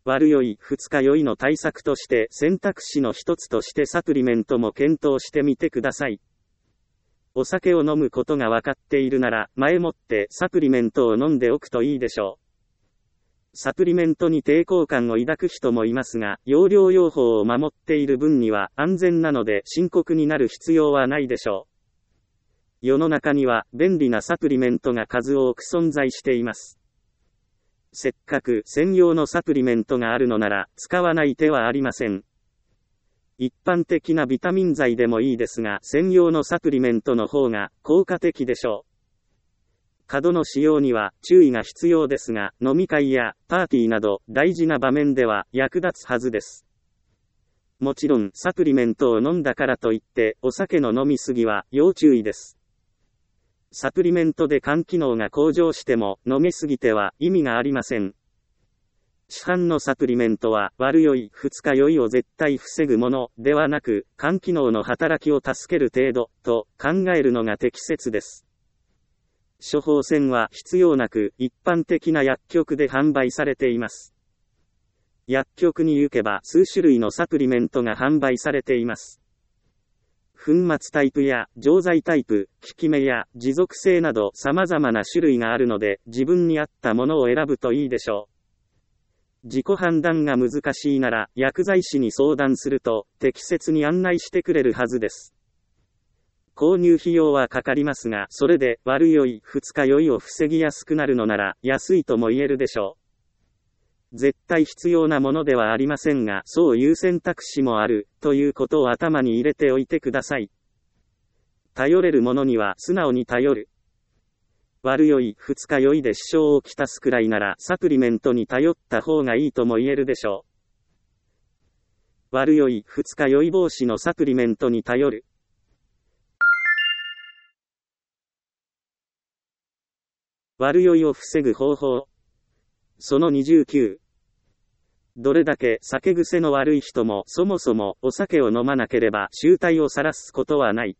S1: 悪酔い、二日酔いの対策として選択肢の一つとしてサプリメントも検討してみてください。お酒を飲むことが分かっているなら、前もってサプリメントを飲んでおくといいでしょう。サプリメントに抵抗感を抱く人もいますが、用量用法を守っている分には安全なので深刻になる必要はないでしょう。世の中には便利なサプリメントが数多く存在しています。せっかく専用のサプリメントがあるのなら使わない手はありません。一般的なビタミン剤でもいいですが、専用のサプリメントの方が効果的でしょう。過度の使用には注意が必要ですが、飲み会やパーティーなど大事な場面では役立つはずです。もちろんサプリメントを飲んだからといってお酒の飲みすぎは要注意です。サプリメントで肝機能が向上しても飲みすぎては意味がありません。市販のサプリメントは悪酔い、二日酔いを絶対防ぐものではなく、肝機能の働きを助ける程度と考えるのが適切です。処方箋は必要なく一般的な薬局で販売されています。薬局に行けば数種類のサプリメントが販売されています。粉末タイプや錠剤タイプ、効き目や持続性など様々な種類があるので自分に合ったものを選ぶといいでしょう。自己判断が難しいなら薬剤師に相談すると適切に案内してくれるはずです。購入費用はかかりますが、それで悪酔い、二日酔いを防ぎやすくなるのなら安いとも言えるでしょう。絶対必要なものではありませんが、そういう選択肢もあるということを頭に入れておいてください。頼れるものには素直に頼る。悪酔い、二日酔いで支障をきたすくらいならサプリメントに頼った方がいいとも言えるでしょう。悪酔い、二日酔い防止のサプリメントに頼る。悪酔いを防ぐ方法。そのにじゅうきゅう。どれだけ酒癖の悪い人もそもそもお酒を飲まなければ醜態を晒すことはない。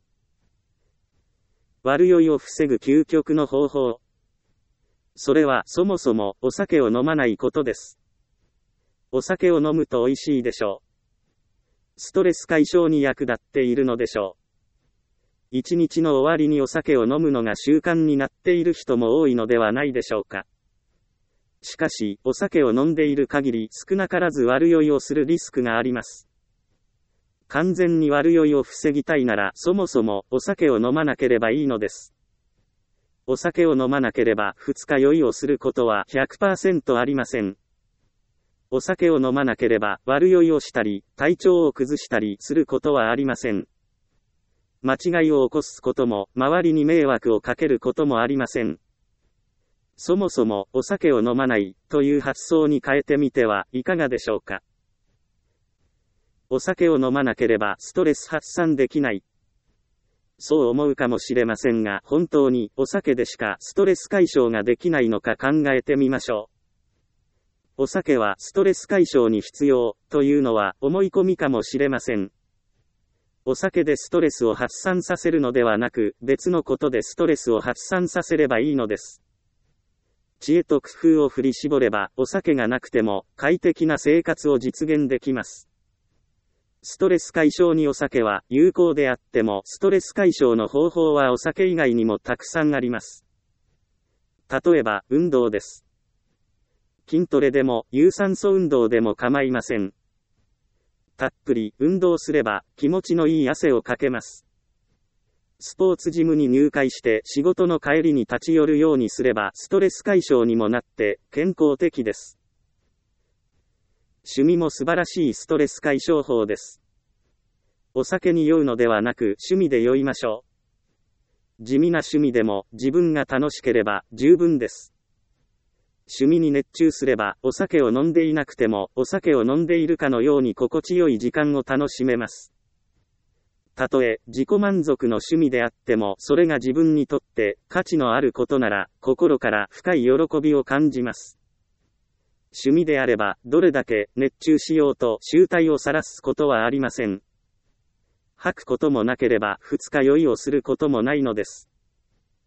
S1: 悪酔いを防ぐ究極の方法。それはそもそもお酒を飲まないことです。お酒を飲むと美味しいでしょう。ストレス解消に役立っているのでしょう。一日の終わりにお酒を飲むのが習慣になっている人も多いのではないでしょうか。しかし、お酒を飲んでいる限り少なからず悪酔いをするリスクがあります。完全に悪酔いを防ぎたいなら、そもそもお酒を飲まなければいいのです。お酒を飲まなければ二日酔いをすることは ひゃくパーセント ありません。お酒を飲まなければ悪酔いをしたり、体調を崩したりすることはありません。間違いを起こすことも、周りに迷惑をかけることもありません。そもそもお酒を飲まないという発想に変えてみてはいかがでしょうか。お酒を飲まなければストレス発散できない。そう思うかもしれませんが、本当にお酒でしかストレス解消ができないのか考えてみましょう。お酒はストレス解消に必要というのは思い込みかもしれません。お酒でストレスを発散させるのではなく、別のことでストレスを発散させればいいのです。知恵と工夫を振り絞れば、お酒がなくても快適な生活を実現できます。ストレス解消にお酒は有効であっても、ストレス解消の方法はお酒以外にもたくさんあります。例えば、運動です。筋トレでも有酸素運動でも構いません。たっぷり運動すれば気持ちのいい汗をかけます。スポーツジムに入会して仕事の帰りに立ち寄るようにすればストレス解消にもなって健康的です。趣味も素晴らしいストレス解消法です。お酒に酔うのではなく趣味で酔いましょう。地味な趣味でも自分が楽しければ十分です。趣味に熱中すればお酒を飲んでいなくてもお酒を飲んでいるかのように心地よい時間を楽しめます。たとえ自己満足の趣味であってもそれが自分にとって価値のあることなら心から深い喜びを感じます。趣味であればどれだけ熱中しようと醜態を晒すことはありません。吐くこともなければ二日酔いをすることもないのです。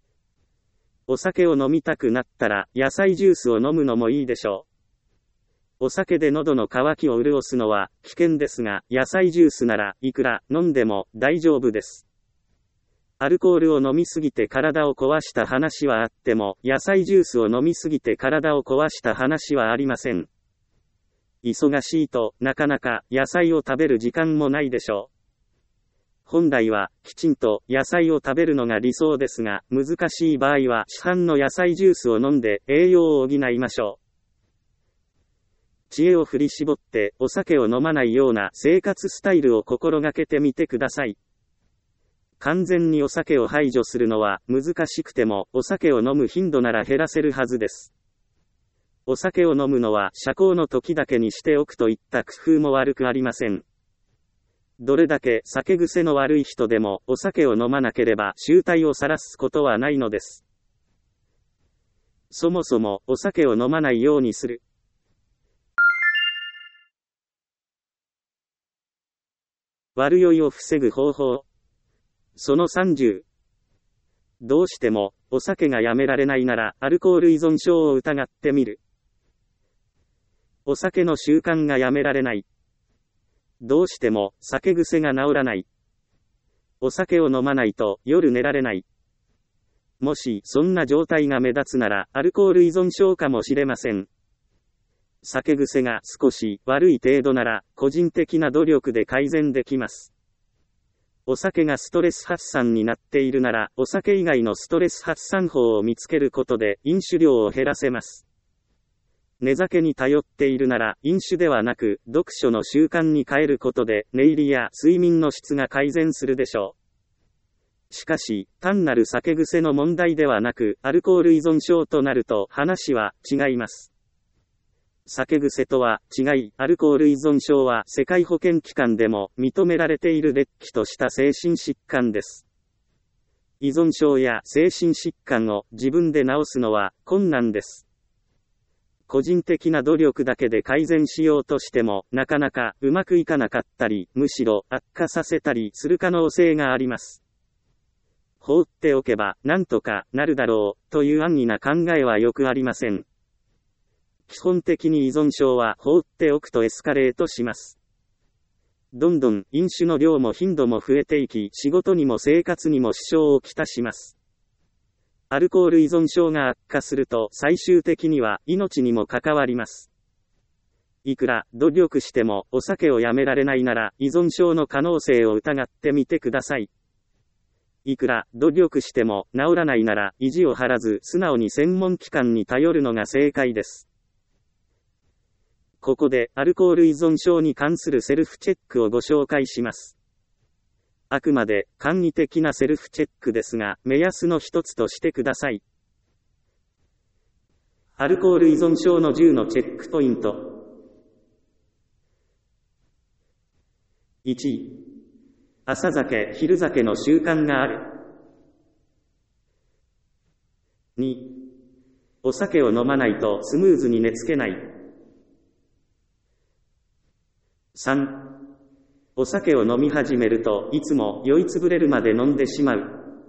S1: お酒を飲みたくなったら野菜ジュースを飲むのもいいでしょう。 お酒で喉の渇きを潤すのは危険ですが、野菜ジュースならいくら飲んでも大丈夫です。アルコールを飲みすぎて体を壊した話はあっても、野菜ジュースを飲みすぎて体を壊した話はありません。忙しいとなかなか野菜を食べる時間もないでしょう。本来はきちんと野菜を食べるのが理想ですが、難しい場合は市販の野菜ジュースを飲んで栄養を補いましょう。知恵を振り絞ってお酒を飲まないような生活スタイルを心がけてみてください。完全にお酒を排除するのは難しくても、お酒を飲む頻度なら減らせるはずです。お酒を飲むのは社交の時だけにしておくといった工夫も悪くありません。どれだけ酒癖の悪い人でもお酒を飲まなければ醜態を晒すことはないのです。そもそもお酒を飲まないようにする。悪酔いを防ぐ方法。そのさんじゅう。どうしてもお酒がやめられないならアルコール依存症を疑ってみる。お酒の習慣がやめられない。どうしても酒癖が治らない。お酒を飲まないと夜寝られない。もしそんな状態が目立つならアルコール依存症かもしれません。酒癖が少し悪い程度なら個人的な努力で改善できます。お酒がストレス発散になっているなら、お酒以外のストレス発散法を見つけることで飲酒量を減らせます。寝酒に頼っているなら、飲酒ではなく、読書の習慣に変えることで、寝入りや睡眠の質が改善するでしょう。しかし、単なる酒癖の問題ではなく、アルコール依存症となると話は違います。酒癖とは違い、アルコール依存症は世界保健機関でも認められているれっきとした精神疾患です。依存症や精神疾患を自分で治すのは困難です。個人的な努力だけで改善しようとしても、なかなかうまくいかなかったり、むしろ悪化させたりする可能性があります。放っておけばなんとかなるだろうという安易な考えはよくありません。基本的に依存症は放っておくとエスカレートします。どんどん飲酒の量も頻度も増えていき、仕事にも生活にも支障をきたします。アルコール依存症が悪化すると最終的には命にも関わります。いくら努力してもお酒をやめられないなら依存症の可能性を疑ってみてください。いくら努力しても治らないなら意地を張らず素直に専門機関に頼るのが正解です。ここでアルコール依存症に関するセルフチェックをご紹介します。あくまで簡易的なセルフチェックですが、目安の一つとしてください。アルコール依存症のじゅうのチェックポイント。いち. 朝酒、昼酒の習慣がある。に. お酒を飲まないとスムーズに寝つけない。さん. お酒を飲み始めるといつも酔いつぶれるまで飲んでしまう。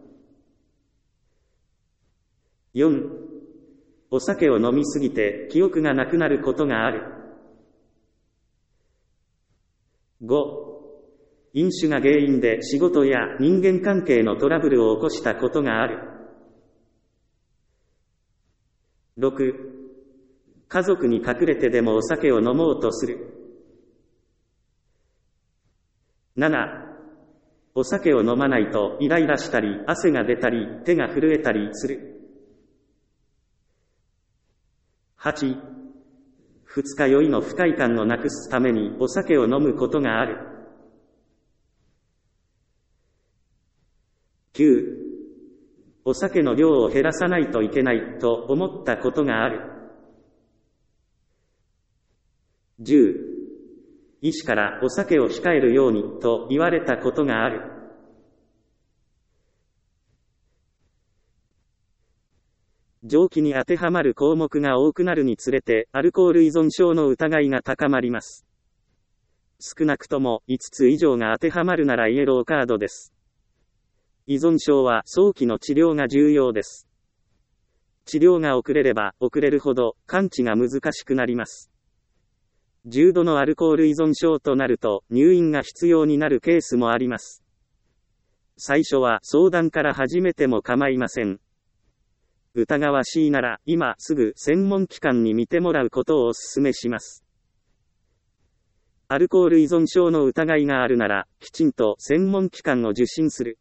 S1: よん. お酒を飲みすぎて記憶がなくなることがある。ご. 飲酒が原因で仕事や人間関係のトラブルを起こしたことがある。ろく. 家族に隠れてでもお酒を飲もうとする。なな. お酒を飲まないとイライラしたり、汗が出たり、手が震えたりする。はち. 二日酔いの不快感をなくすためにお酒を飲むことがある。きゅう. お酒の量を減らさないといけないと思ったことがある。じゅう. 医師からお酒を控えるようにと言われたことがある。上記に当てはまる項目が多くなるにつれて、アルコール依存症の疑いが高まります。少なくともいつつ以上が当てはまるならイエローカードです。依存症は早期の治療が重要です。治療が遅れれば遅れるほど完治が難しくなります。 重度のアルコール依存症となると入院が必要になるケースもあります。最初は相談から始めても構いません。疑わしいなら今すぐ専門機関に見てもらうことをお勧めします。アルコール依存症の疑いがあるならきちんと専門機関を受診する。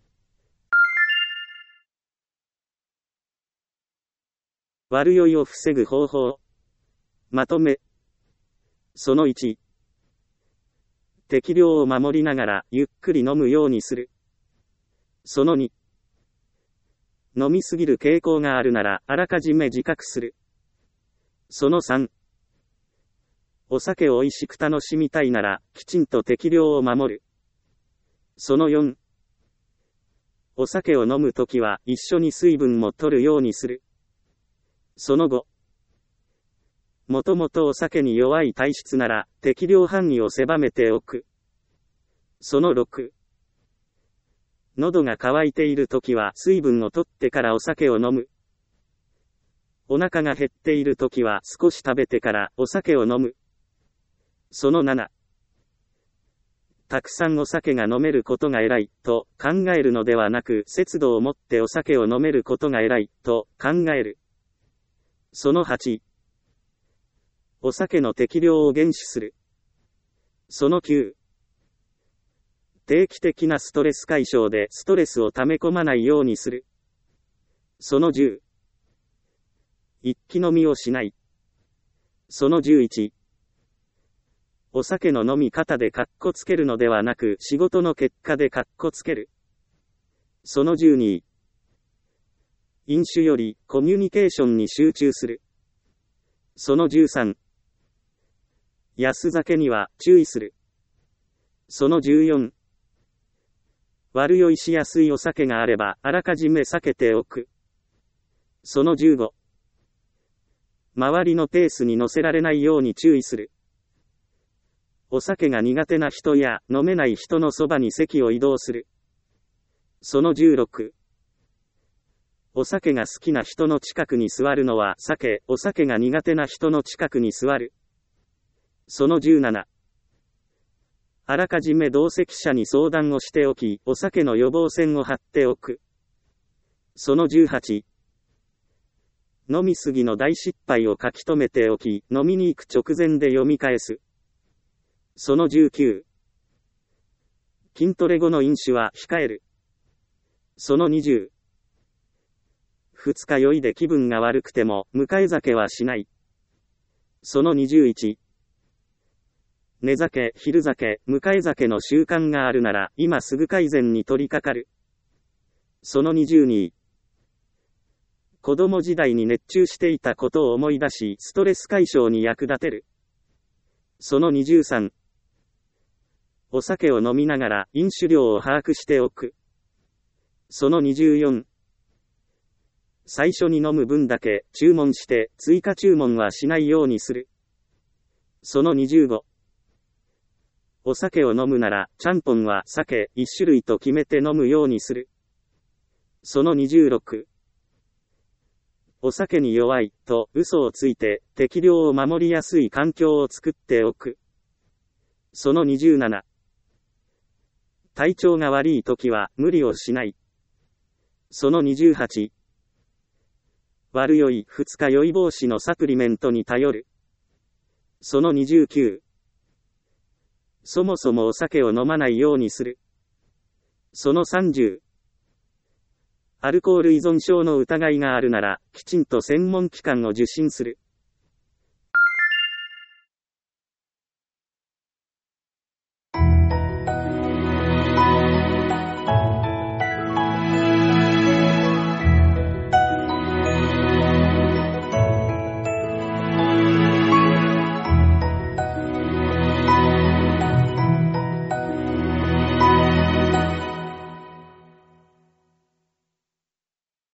S1: 悪酔いを防ぐ方法。まとめ。そのいち。適量を守りながらゆっくり飲むようにする。そのに。飲みすぎる傾向があるならあらかじめ自覚する。そのさん。お酒を美味しく楽しみたいならきちんと適量を守る。そのよん。お酒を飲むときは一緒に水分も取るようにする。そのご。もともとお酒に弱い体質なら適量範囲を狭めておく。そのろく。喉が渇いているときは水分を取ってからお酒を飲む。お腹が減っているときは少し食べてからお酒を飲む。そのなな。たくさんお酒が飲めることが偉いと考えるのではなく節度を持ってお酒を飲めることが偉いと考える。そのはち。お酒の適量を厳守する。そのきゅう。定期的なストレス解消でストレスを溜め込まないようにする。そのじゅう。一気飲みをしない。そのじゅういち。お酒の飲み方でカッコつけるのではなく仕事の結果でカッコつける。そのじゅうに。飲酒よりコミュニケーションに集中する。そのじゅうさん。安酒には注意する。そのじゅうよん。悪酔いしやすいお酒があればあらかじめ避けておく。そのじゅうご。周りのペースに乗せられないように注意する。お酒が苦手な人や飲めない人のそばに席を移動する。そのじゅうろく。お酒が好きな人の近くに座るのは避け、お酒が苦手な人の近くに座る。そのじゅうなな。あらかじめ同席者に相談をしておき、お酒の予防線を張っておく。そのじゅうはち。飲みすぎの大失敗を書き留めておき、飲みに行く直前で読み返す。そのじゅうきゅう。筋トレ後の飲酒は控える。そのにじゅう。二日酔いで気分が悪くても、迎え酒はしない。そのにじゅういち。寝酒、昼酒、迎え酒の習慣があるなら、今すぐ改善に取り掛かる。そのにじゅうに。子供時代に熱中していたことを思い出し、ストレス解消に役立てる。そのにじゅうさん。お酒を飲みながら、飲酒量を把握しておく。そのにじゅうよん。最初に飲む分だけ注文して追加注文はしないようにする。そのにじゅうご。お酒を飲むならちゃんぽんは酒一種類と決めて飲むようにする。そのにじゅうろく。お酒に弱いと嘘をついて適量を守りやすい環境を作っておく。そのにじゅうなな。体調が悪い時は無理をしない。そのにじゅうはち。悪酔い、二日酔い防止のサプリメントに頼る。そのにじゅうきゅう。そもそもお酒を飲まないようにする。そのさんじゅう。アルコール依存症の疑いがあるなら、きちんと専門機関を受診する。